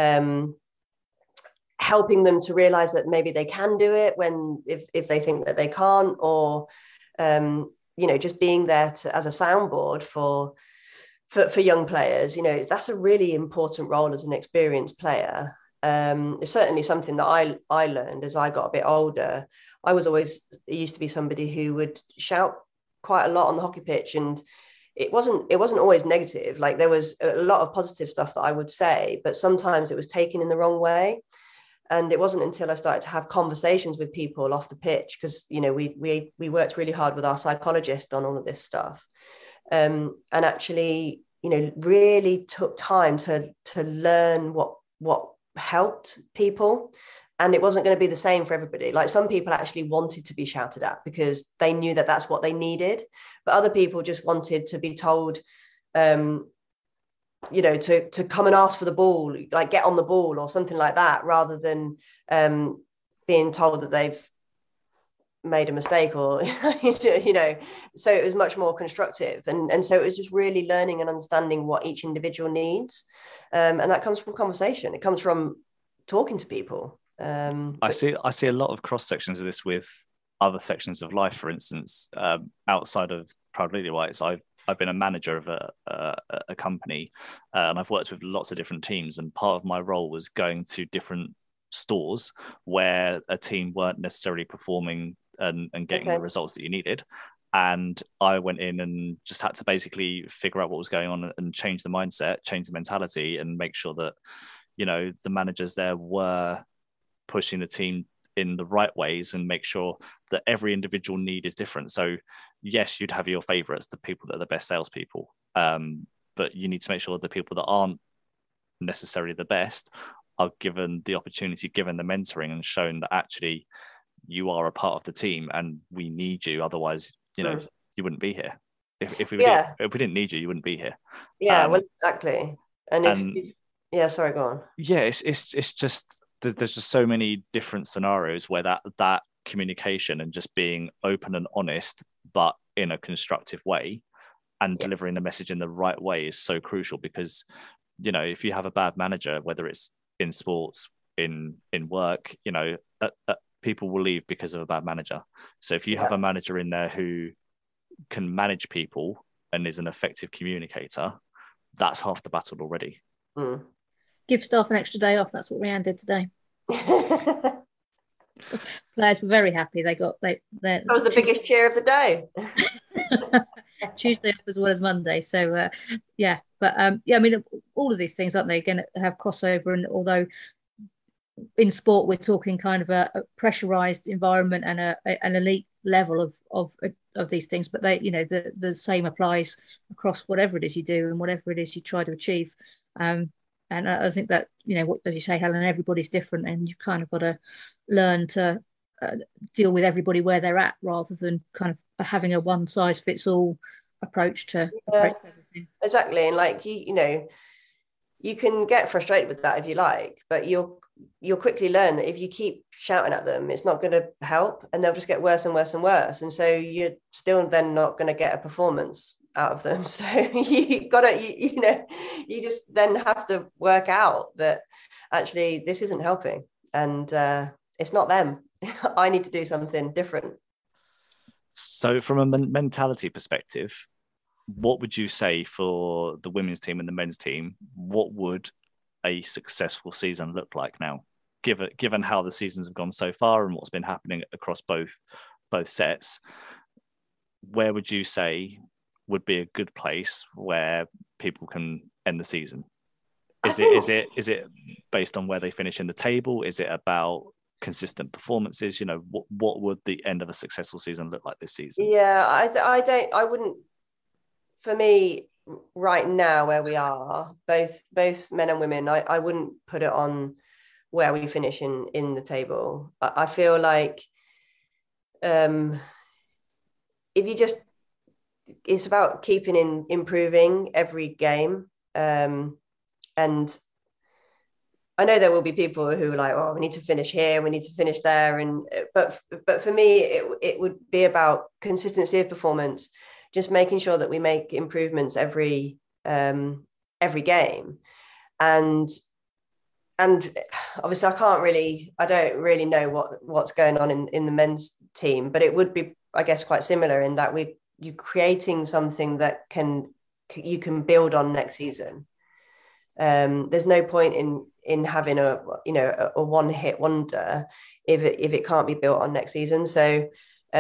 helping them to realize that maybe they can do it when if they think that they can't, or just being there as a soundboard for young players. That's a really important role as an experienced player. It's certainly something that I learned as I got a bit older. I used to be somebody who would shout quite a lot on the hockey pitch, and it wasn't always negative. Like, there was a lot of positive stuff that I would say, but sometimes it was taken in the wrong way. And it wasn't until I started to have conversations with people off the pitch, because we worked really hard with our psychologist on all of this stuff, and actually really took time to learn what helped people. And it wasn't going to be the same for everybody. Like, some people actually wanted to be shouted at because they knew that that's what they needed, but other people just wanted to be told to come and ask for the ball, like get on the ball or something like that, rather than being told that they've made a mistake, or so it was much more constructive, and so it was just really learning and understanding what each individual needs, and that comes from conversation. It comes from talking to people. I see a lot of cross sections of this with other sections of life. For instance, outside of Proud Lily Whites, I've been a manager of a company, and I've worked with lots of different teams, and part of my role was going to different stores where a team weren't necessarily performing and getting the results that you needed. And I went in and just had to basically figure out what was going on and change the mindset, change the mentality, and make sure that, the managers there were pushing the team in the right ways and make sure that every individual need is different. So yes, you'd have your favorites, the people that are the best salespeople, but you need to make sure the people that aren't necessarily the best are given the opportunity, given the mentoring, and shown that actually you are a part of the team and we need you. Otherwise, you know, you wouldn't be here. If we didn't need you, you wouldn't be here. Yeah, well, exactly. Sorry, go on. Yeah, it's just there's just so many different scenarios where that communication and just being open and honest, but in a constructive way, and delivering the message in the right way is so crucial. Because, you know, if you have a bad manager, whether it's in sports, in work, you know, people will leave because of a bad manager. So if you have a manager in there who can manage people and is an effective communicator, that's half the battle already. Give staff an extra day off. That's what Rhiannon did today. Players were very happy. That was the biggest cheer of the day. Tuesday off as well as Monday. So I mean, all of these things, aren't they, going to have crossover? And although in sport we're talking kind of a pressurized environment and an elite level of these things, but they, you know, the same applies across whatever it is you do and whatever it is you try to achieve. And I think that, you know, as you say, Helen, everybody's different, and you kind of got to learn to deal with everybody where they're at, rather than kind of having a one size fits all approach to approach everything. Exactly. And like, you know, you can get frustrated with that if you like, but you'll quickly learn that if you keep shouting at them, it's not going to help, and they'll just get worse and worse and worse. And so you're still then not going to get a performance out of them. So you just then have to work out that actually this isn't helping, and it's not them. I need to do something different. So from a mentality perspective, what would you say for the women's team and the men's team? What would a successful season look like now, given how the seasons have gone so far and what's been happening across both sets? Where would you say would be a good place where people can end the season? Is it based on where they finish in the table? Is it about consistent performances? You know, what would the end of a successful season look like this season? Yeah, I wouldn't. For me, right now, where we are, both men and women, I wouldn't put it on where we finish in the table. I feel like if you just, it's about improving every game. And I know there will be people who are like, oh, we need to finish here, we need to finish there. But for me, it would be about consistency of performance, just making sure that we make improvements every game. And obviously I don't really know what's going on in the men's team, but it would be, I guess, quite similar in that you're creating something that you can build on next season. There's no point in having a one-hit wonder if it can't be built on next season. So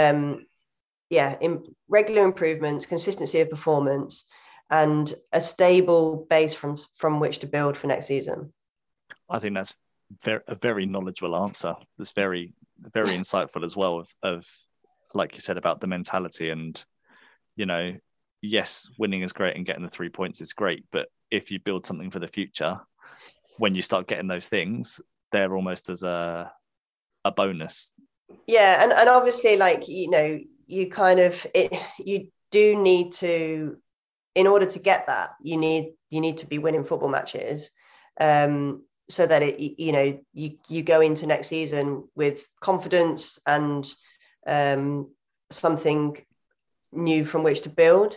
in regular improvements, consistency of performance, and a stable base from which to build for next season. I think that's a very knowledgeable answer. That's very, very insightful as well of like you said, about the mentality. And, you know, yes, winning is great and getting the 3 points is great, but if you build something for the future, when you start getting those things, they're almost as a bonus. Yeah, and obviously, like, you know, you do need to, in order to get that, you need to be winning football matches, so that you go into next season with confidence and something new from which to build.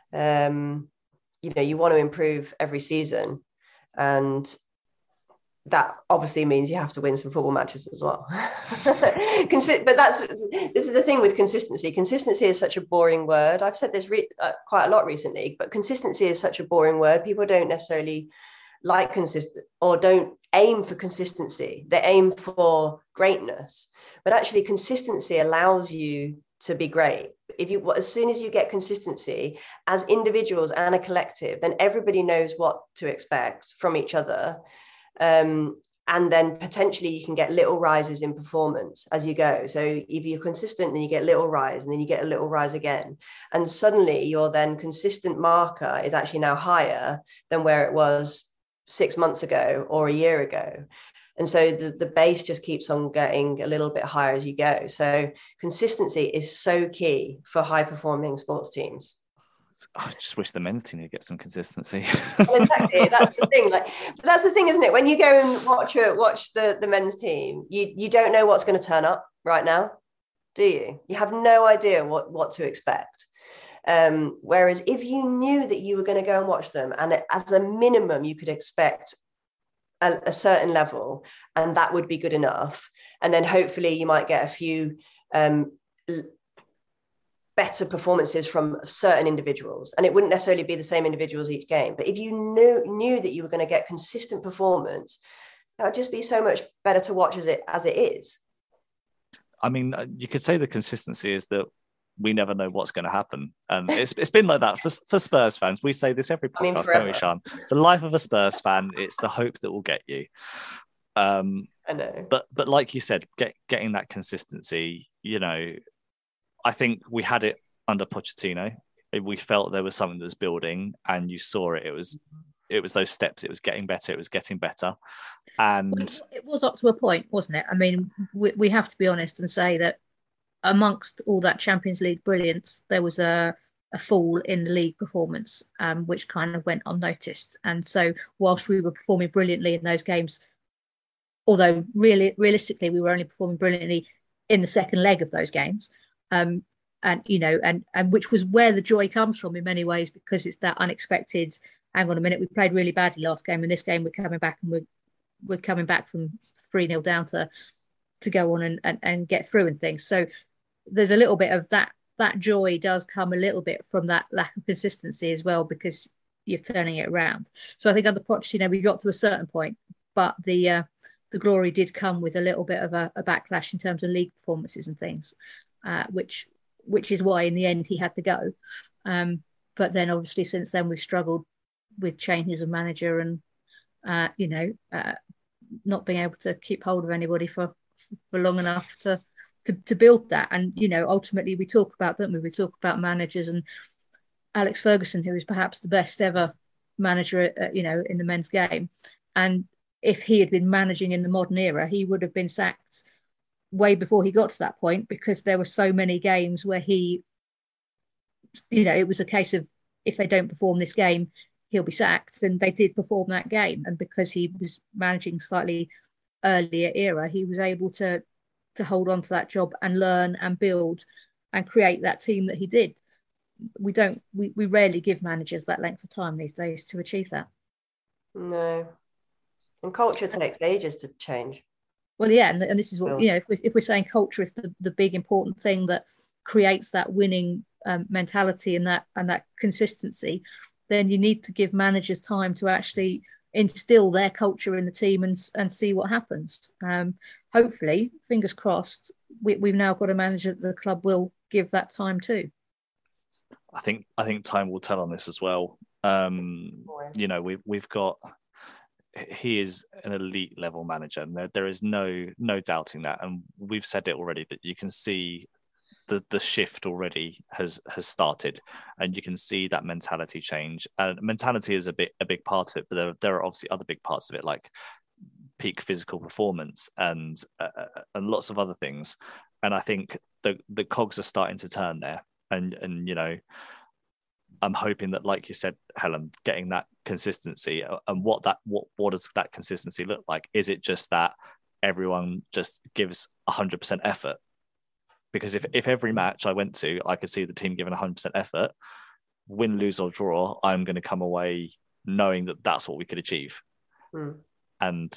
You want to improve every season, and that obviously means you have to win some football matches as well. But this is the thing with consistency. Consistency is such a boring word. I've said this quite a lot recently, but consistency is such a boring word. People don't necessarily like consistent, or don't aim for consistency. They aim for greatness. But actually, consistency allows you to be great. As soon as you get consistency as individuals and a collective, then everybody knows what to expect from each other. And and then potentially you can get little rises in performance as you go. So if you're consistent, then you get little rise, and then you get a little rise again. And suddenly your then consistent marker is actually now higher than where it was 6 months ago or a year ago. And so the base just keeps on getting a little bit higher as you go. So consistency is so key for high performing sports teams. I just wish the men's team would get some consistency. Well, exactly, that's the thing. Like, that's the thing, isn't it? When you go and watch the men's team, you don't know what's going to turn up right now, do you? You have no idea what to expect. Whereas if you knew that you were going to go and watch them, and as a minimum you could expect a certain level, and that would be good enough, and then hopefully you might get a few better performances from certain individuals, and it wouldn't necessarily be the same individuals each game, but if you knew that you were going to get consistent performance, that would just be so much better to watch as it is. I mean, you could say the consistency is that we never know what's going to happen, and it's been like that for Spurs fans. We say this every podcast, don't we, Sian? The life of a Spurs fan, it's the hope that will get you. I know, but like you said, getting that consistency, I think we had it under Pochettino. We felt there was something that was building, and you saw it. It was those steps. It was getting better. It was getting better, and it was up to a point, wasn't it? I mean, we have to be honest and say that amongst all that Champions League brilliance, there was a fall in the league performance, which kind of went unnoticed. And so, whilst we were performing brilliantly in those games, although realistically we were only performing brilliantly in the second leg of those games. And which was where the joy comes from in many ways, because it's that unexpected, hang on a minute, we played really badly last game, and this game we're coming back, and we're coming back from 3-0 down to go on and get through and things. So there's a little bit of that joy does come a little bit from that lack of consistency as well, because you're turning it around. So I think under Pochettino we got to a certain point, but the glory did come with a little bit of a backlash in terms of league performances and things. Which is why in the end he had to go, but then obviously since then we've struggled with changes of manager and not being able to keep hold of anybody for long enough to build that. And ultimately we talk about that, we talk about managers, and Alex Ferguson, who is perhaps the best ever manager in the men's game, and if he had been managing in the modern era, he would have been sacked way before he got to that point, because there were so many games where he, it was a case of, if they don't perform this game, he'll be sacked. And they did perform that game. And because he was managing slightly earlier era, he was able to hold on to that job and learn and build and create that team that he did. We rarely give managers that length of time these days to achieve that. No. And culture takes ages to change. Well, yeah, and this is what, if we're saying culture is the big important thing that creates that winning mentality and that consistency, then you need to give managers time to actually instill their culture in the team and see what happens. Hopefully, fingers crossed, we've now got a manager that the club will give that time to. I think time will tell on this as well. We've got. He is an elite level manager, and there is no doubting that. And we've said it already, that you can see the shift already has started, and you can see that mentality change. And mentality is a big part of it, but there are obviously other big parts of it, like peak physical performance and lots of other things. And I think the cogs are starting to turn there, and I'm hoping that, like you said, Helen, getting that consistency, and what does that consistency look like? Is it just that everyone just gives 100% effort? Because if every match I went to, I could see the team giving 100% effort, win, lose or draw, I'm going to come away knowing that that's what we could achieve. And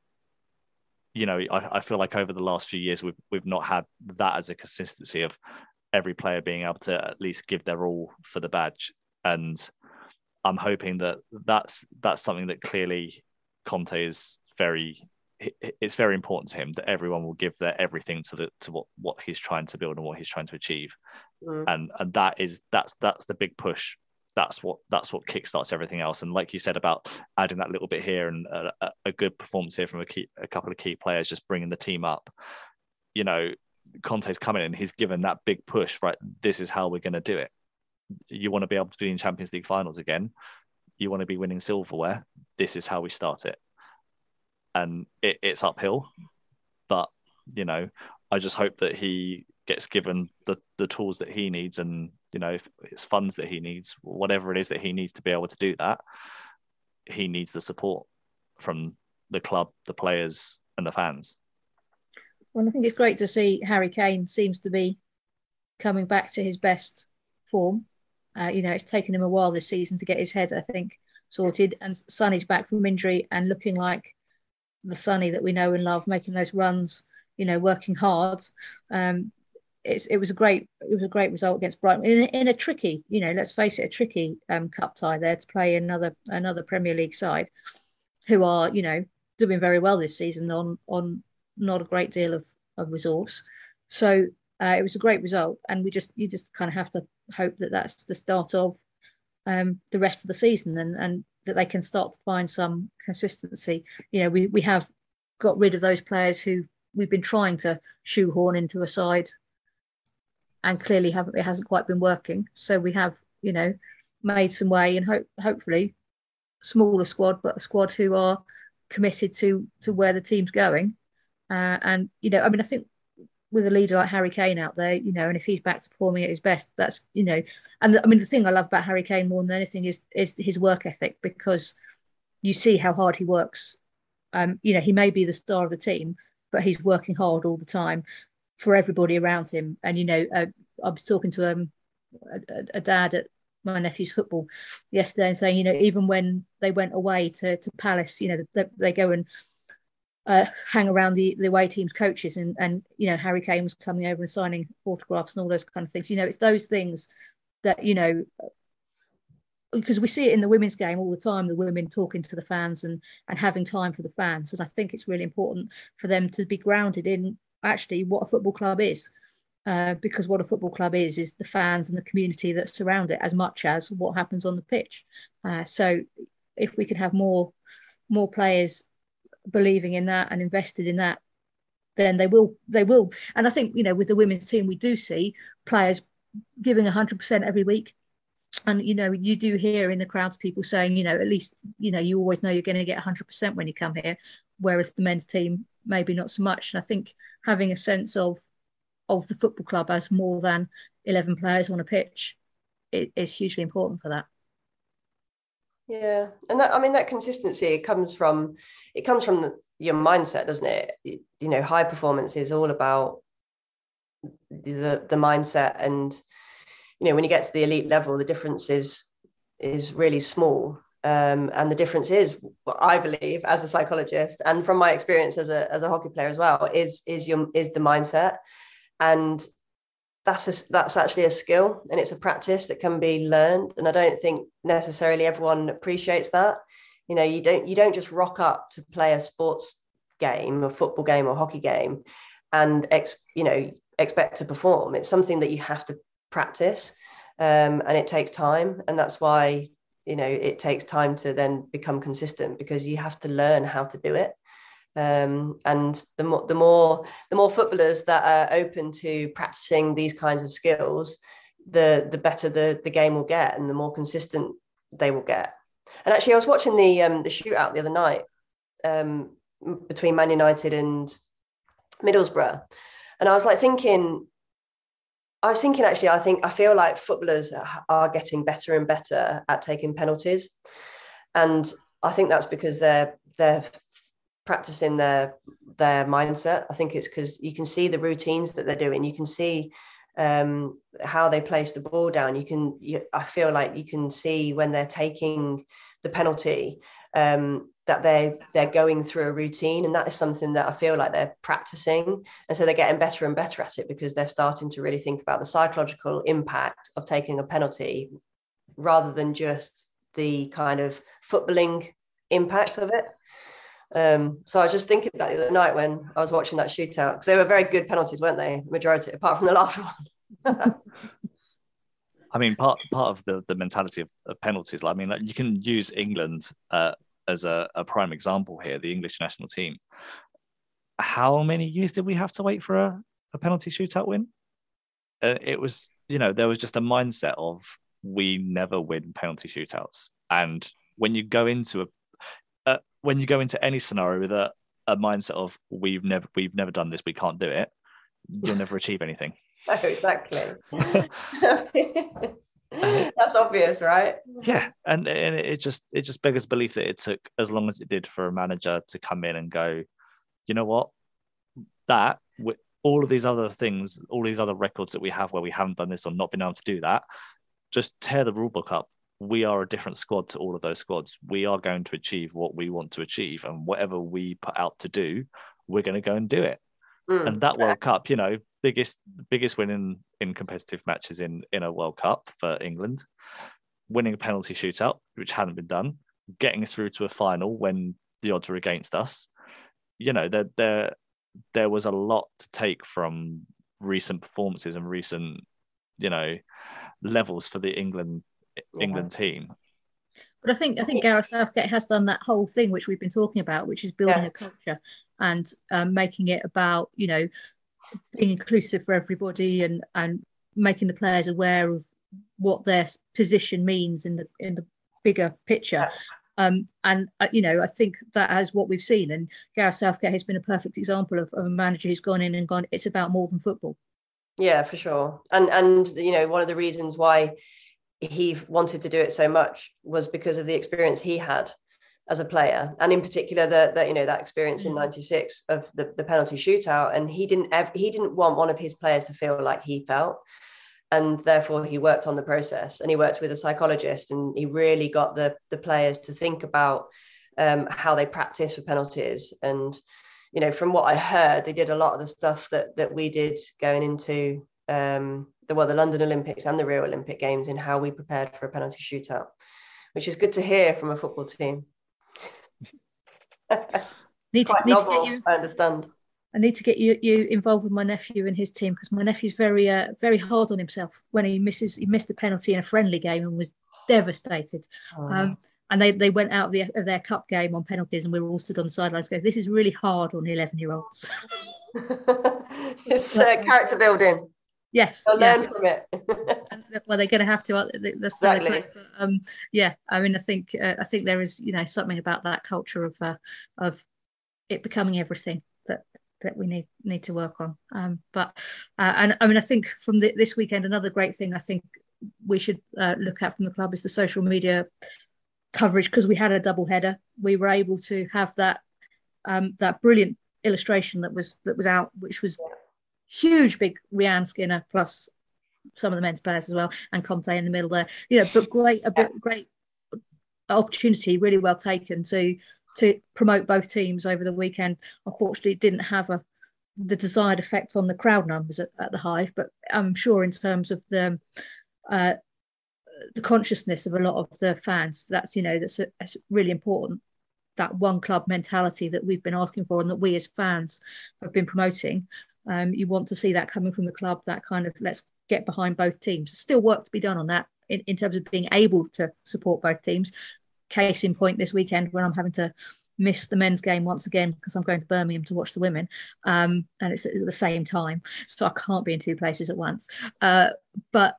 I feel like over the last few years we've not had that as a consistency of every player being able to at least give their all for the badge. And I'm hoping that that's something that clearly Conte is it's very important to him, that everyone will give their everything to what he's trying to build and what he's trying to achieve. And that's the big push that's what kickstarts everything else. And like you said about adding that little bit here and a good performance here from a couple of key players, just bringing the team up. You know, Conte's coming in, he's given that big push, right? This is how we're going to do it. You want to be able to be in Champions League finals again. You want to be winning silverware. This is how we start it. And it's uphill, but, you know, I just hope that he gets given the tools that he needs, and, you know, if it's funds that he needs, whatever it is that he needs to be able to do that, he needs the support from the club, the players and the fans. Well, I think it's great to see Harry Kane seems to be coming back to his best form. You know, it's taken him a while this season to get his head, I think, sorted. And Sonny's back from injury and looking like the Sonny that we know and love, making those runs, you know, working hard. It was a great result against Brighton in a tricky, you know, let's face it, a tricky cup tie there to play another Premier League side who are, you know, doing very well this season on not a great deal of resource. So it was a great result, and you just kind of have to hope that that's the start of the rest of the season, and that they can start to find some consistency. You know, we have got rid of those players who we've been trying to shoehorn into a side, and clearly it hasn't quite been working. So we have, you know, made some way, and hopefully smaller squad, but a squad who are committed to where the team's going. And, you know, I mean, I think with a leader like Harry Kane out there, you know, and if he's back to performing at his best, that's, you know, and I mean, the thing I love about Harry Kane more than anything is his work ethic, because you see how hard he works. You know, he may be the star of the team, but he's working hard all the time for everybody around him. And, you know, I was talking to a dad at my nephew's football yesterday and saying, you know, even when they went away to Palace, you know, they go and hang around the away team's coaches, and you know, Harry Kane was coming over and signing autographs and all those kind of things. You know, it's those things that, you know, because we see it in the women's game all the time, the women talking to the fans and having time for the fans. And I think it's really important for them to be grounded in actually what a football club is, because what a football club is the fans and the community that surround it as much as what happens on the pitch. So if we could have more players believing in that and invested in that, then they will. And I think, you know, with the women's team, we do see players giving 100% every week. And, you know, you do hear in the crowds people saying, you know, at least, you know, you always know you're going to get 100% when you come here, whereas the men's team, maybe not so much. And I think having a sense of the football club as more than 11 players on a pitch is hugely important for that. Yeah, and that, I mean, that consistency, it comes from your mindset, doesn't it? You know, high performance is all about the mindset, and, you know, when you get to the elite level, the difference is really small, and the difference is, what I believe as a psychologist and from my experience as a hockey player as well, is the mindset. And that's actually a skill, and it's a practice that can be learned. And I don't think necessarily everyone appreciates that. You know, you don't just rock up to play a sports game, a football game or hockey game, and expect to perform. It's something that you have to practice, and it takes time. And that's why, you know, it takes time to then become consistent, because you have to learn how to do it. And the more footballers that are open to practicing these kinds of skills, the better the game will get, and the more consistent they will get. And actually, I was watching the shootout the other night between Man United and Middlesbrough, and I feel like footballers are getting better and better at taking penalties, and I think that's because they're practicing their mindset. I think it's because you can see the routines that they're doing. You can see how they place the ball down. I feel like you can see when they're taking the penalty that they're going through a routine, and that is something that I feel like they're practicing, and so they're getting better and better at it, because they're starting to really think about the psychological impact of taking a penalty rather than just the kind of footballing impact of it. So I was just thinking that the other night when I was watching that shootout, because they were very good penalties, weren't they? Majority, apart from the last one. I mean, part of the mentality of penalties. I mean, like, you can use England as a prime example here. The English national team. How many years did we have to wait for a penalty shootout win? It was, there was just a mindset of we never win penalty shootouts, and when you go into any scenario with a mindset of we've never done this, we can't do it, you'll never achieve anything. Oh, exactly. That's obvious, right? Yeah, and it just beggars belief that it took as long as it did for a manager to come in and go, you know what, that all of these other things, all these other records that we have where we haven't done this or not been able to do that, just tear the rule book up. We are a different squad to all of those squads. We are going to achieve what we want to achieve, and whatever we put out to do, we're going to go and do it. And that World Cup, biggest win in competitive matches in a World Cup for England, winning a penalty shootout, which hadn't been done, getting us through to a final when the odds were against us. There was a lot to take from recent performances and recent, levels for the England team. But I think Gareth Southgate has done that whole thing which we've been talking about, which is building a culture and making it about, being inclusive for everybody and making the players aware of what their position means in the bigger picture. I think that is what we've seen. And Gareth Southgate has been a perfect example of a manager who's gone in and gone, it's about more than football. Yeah, for sure. And one of the reasons why he wanted to do it so much was because of the experience he had as a player, and in particular that experience in '96 of the penalty shootout. And he didn't want one of his players to feel like he felt, and therefore he worked on the process, and he worked with a psychologist, and he really got the players to think about how they practice for penalties. And from what I heard, they did a lot of the stuff that we did going into the London Olympics and the Rio Olympic Games, in how we prepared for a penalty shootout, which is good to hear from a football team. Quite novel, I understand. I need to get you involved with my nephew and his team, because my nephew's very very hard on himself when he missed a penalty in a friendly game and was devastated. And they went out of their cup game on penalties, and we were all stood on the sidelines going, this is really hard on 11-year-olds. It's character building. Yes, they'll learn from it. Well, they're going to have to. Exactly. I think there is something about that culture of it becoming everything that we need to work on. I think from this weekend, another great thing I think we should look at from the club is the social media coverage, because we had a double header. We were able to have that brilliant illustration that was out, which was huge, big Rhian Skinner plus some of the men's players as well, and Conte in the middle there. But great opportunity, really well taken to promote both teams over the weekend. Unfortunately, it didn't have the desired effect on the crowd numbers at the Hive, but I'm sure in terms of the consciousness of a lot of the fans, that's really important. That one club mentality that we've been asking for and that we as fans have been promoting. You want to see that coming from the club, that kind of let's get behind both teams. There's still work to be done on that in terms of being able to support both teams. Case in point this weekend, when I'm having to miss the men's game once again because I'm going to Birmingham to watch the women, and it's at the same time, so I can't be in two places at once. There's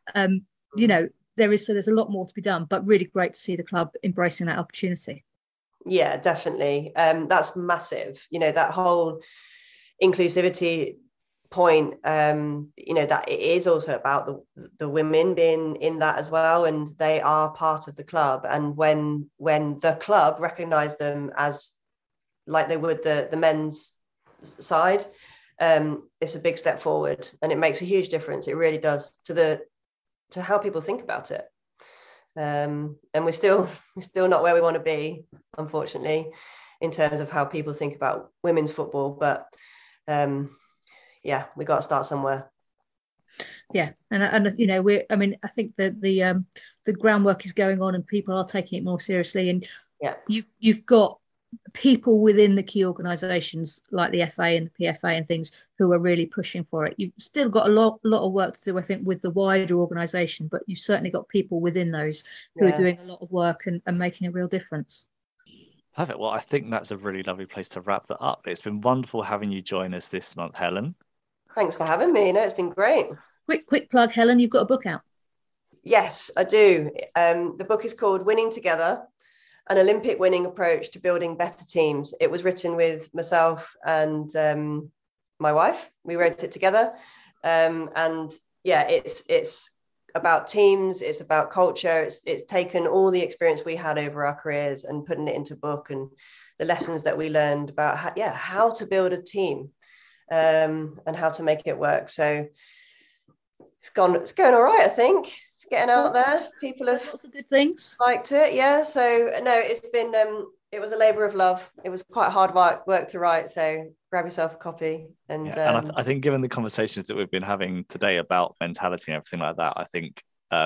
a lot more to be done, but really great to see the club embracing that opportunity. Yeah, definitely. That's massive. That whole inclusivity point, that it is also about the women being in that as well, and they are part of the club. And when the club recognize them as like they would the men's side, it's a big step forward, and it makes a huge difference. It really does to how people think about it. And we're still not where we want to be, unfortunately, in terms of how people think about women's football, but we got to start somewhere. Yeah, and I think that the groundwork is going on, and people are taking it more seriously. And you've got people within the key organisations like the FA and the PFA and things who are really pushing for it. You've still got a lot of work to do, I think, with the wider organisation, but you've certainly got people within those who are doing a lot of work and making a real difference. Perfect. Well, I think that's a really lovely place to wrap that up. It's been wonderful having you join us this month, Helen. Thanks for having me. No, it's been great. Quick plug, Helen, you've got a book out. Yes, I do. The book is called Winning Together, an Olympic winning approach to building better teams. It was written with myself and my wife. We wrote it together. And yeah, it's about teams. It's about culture. It's taken all the experience we had over our careers and putting it into a book, and the lessons that we learned about how to build a team and how to make it work. So it's going all right, I think. It's getting out there. People have lots of good things. Liked it, yeah. So no, it's been it was a labour of love. It was quite hard work to write. So grab yourself a copy. And I think given the conversations that we've been having today about mentality and everything like that, I think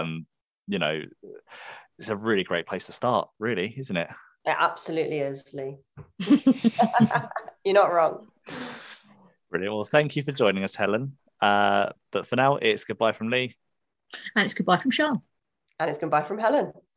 it's a really great place to start, really, isn't it? It absolutely is, Lee. You're not wrong. Brilliant. Well, thank you for joining us, Helen. But for now, it's goodbye from Lee. And it's goodbye from Sean. And it's goodbye from Helen.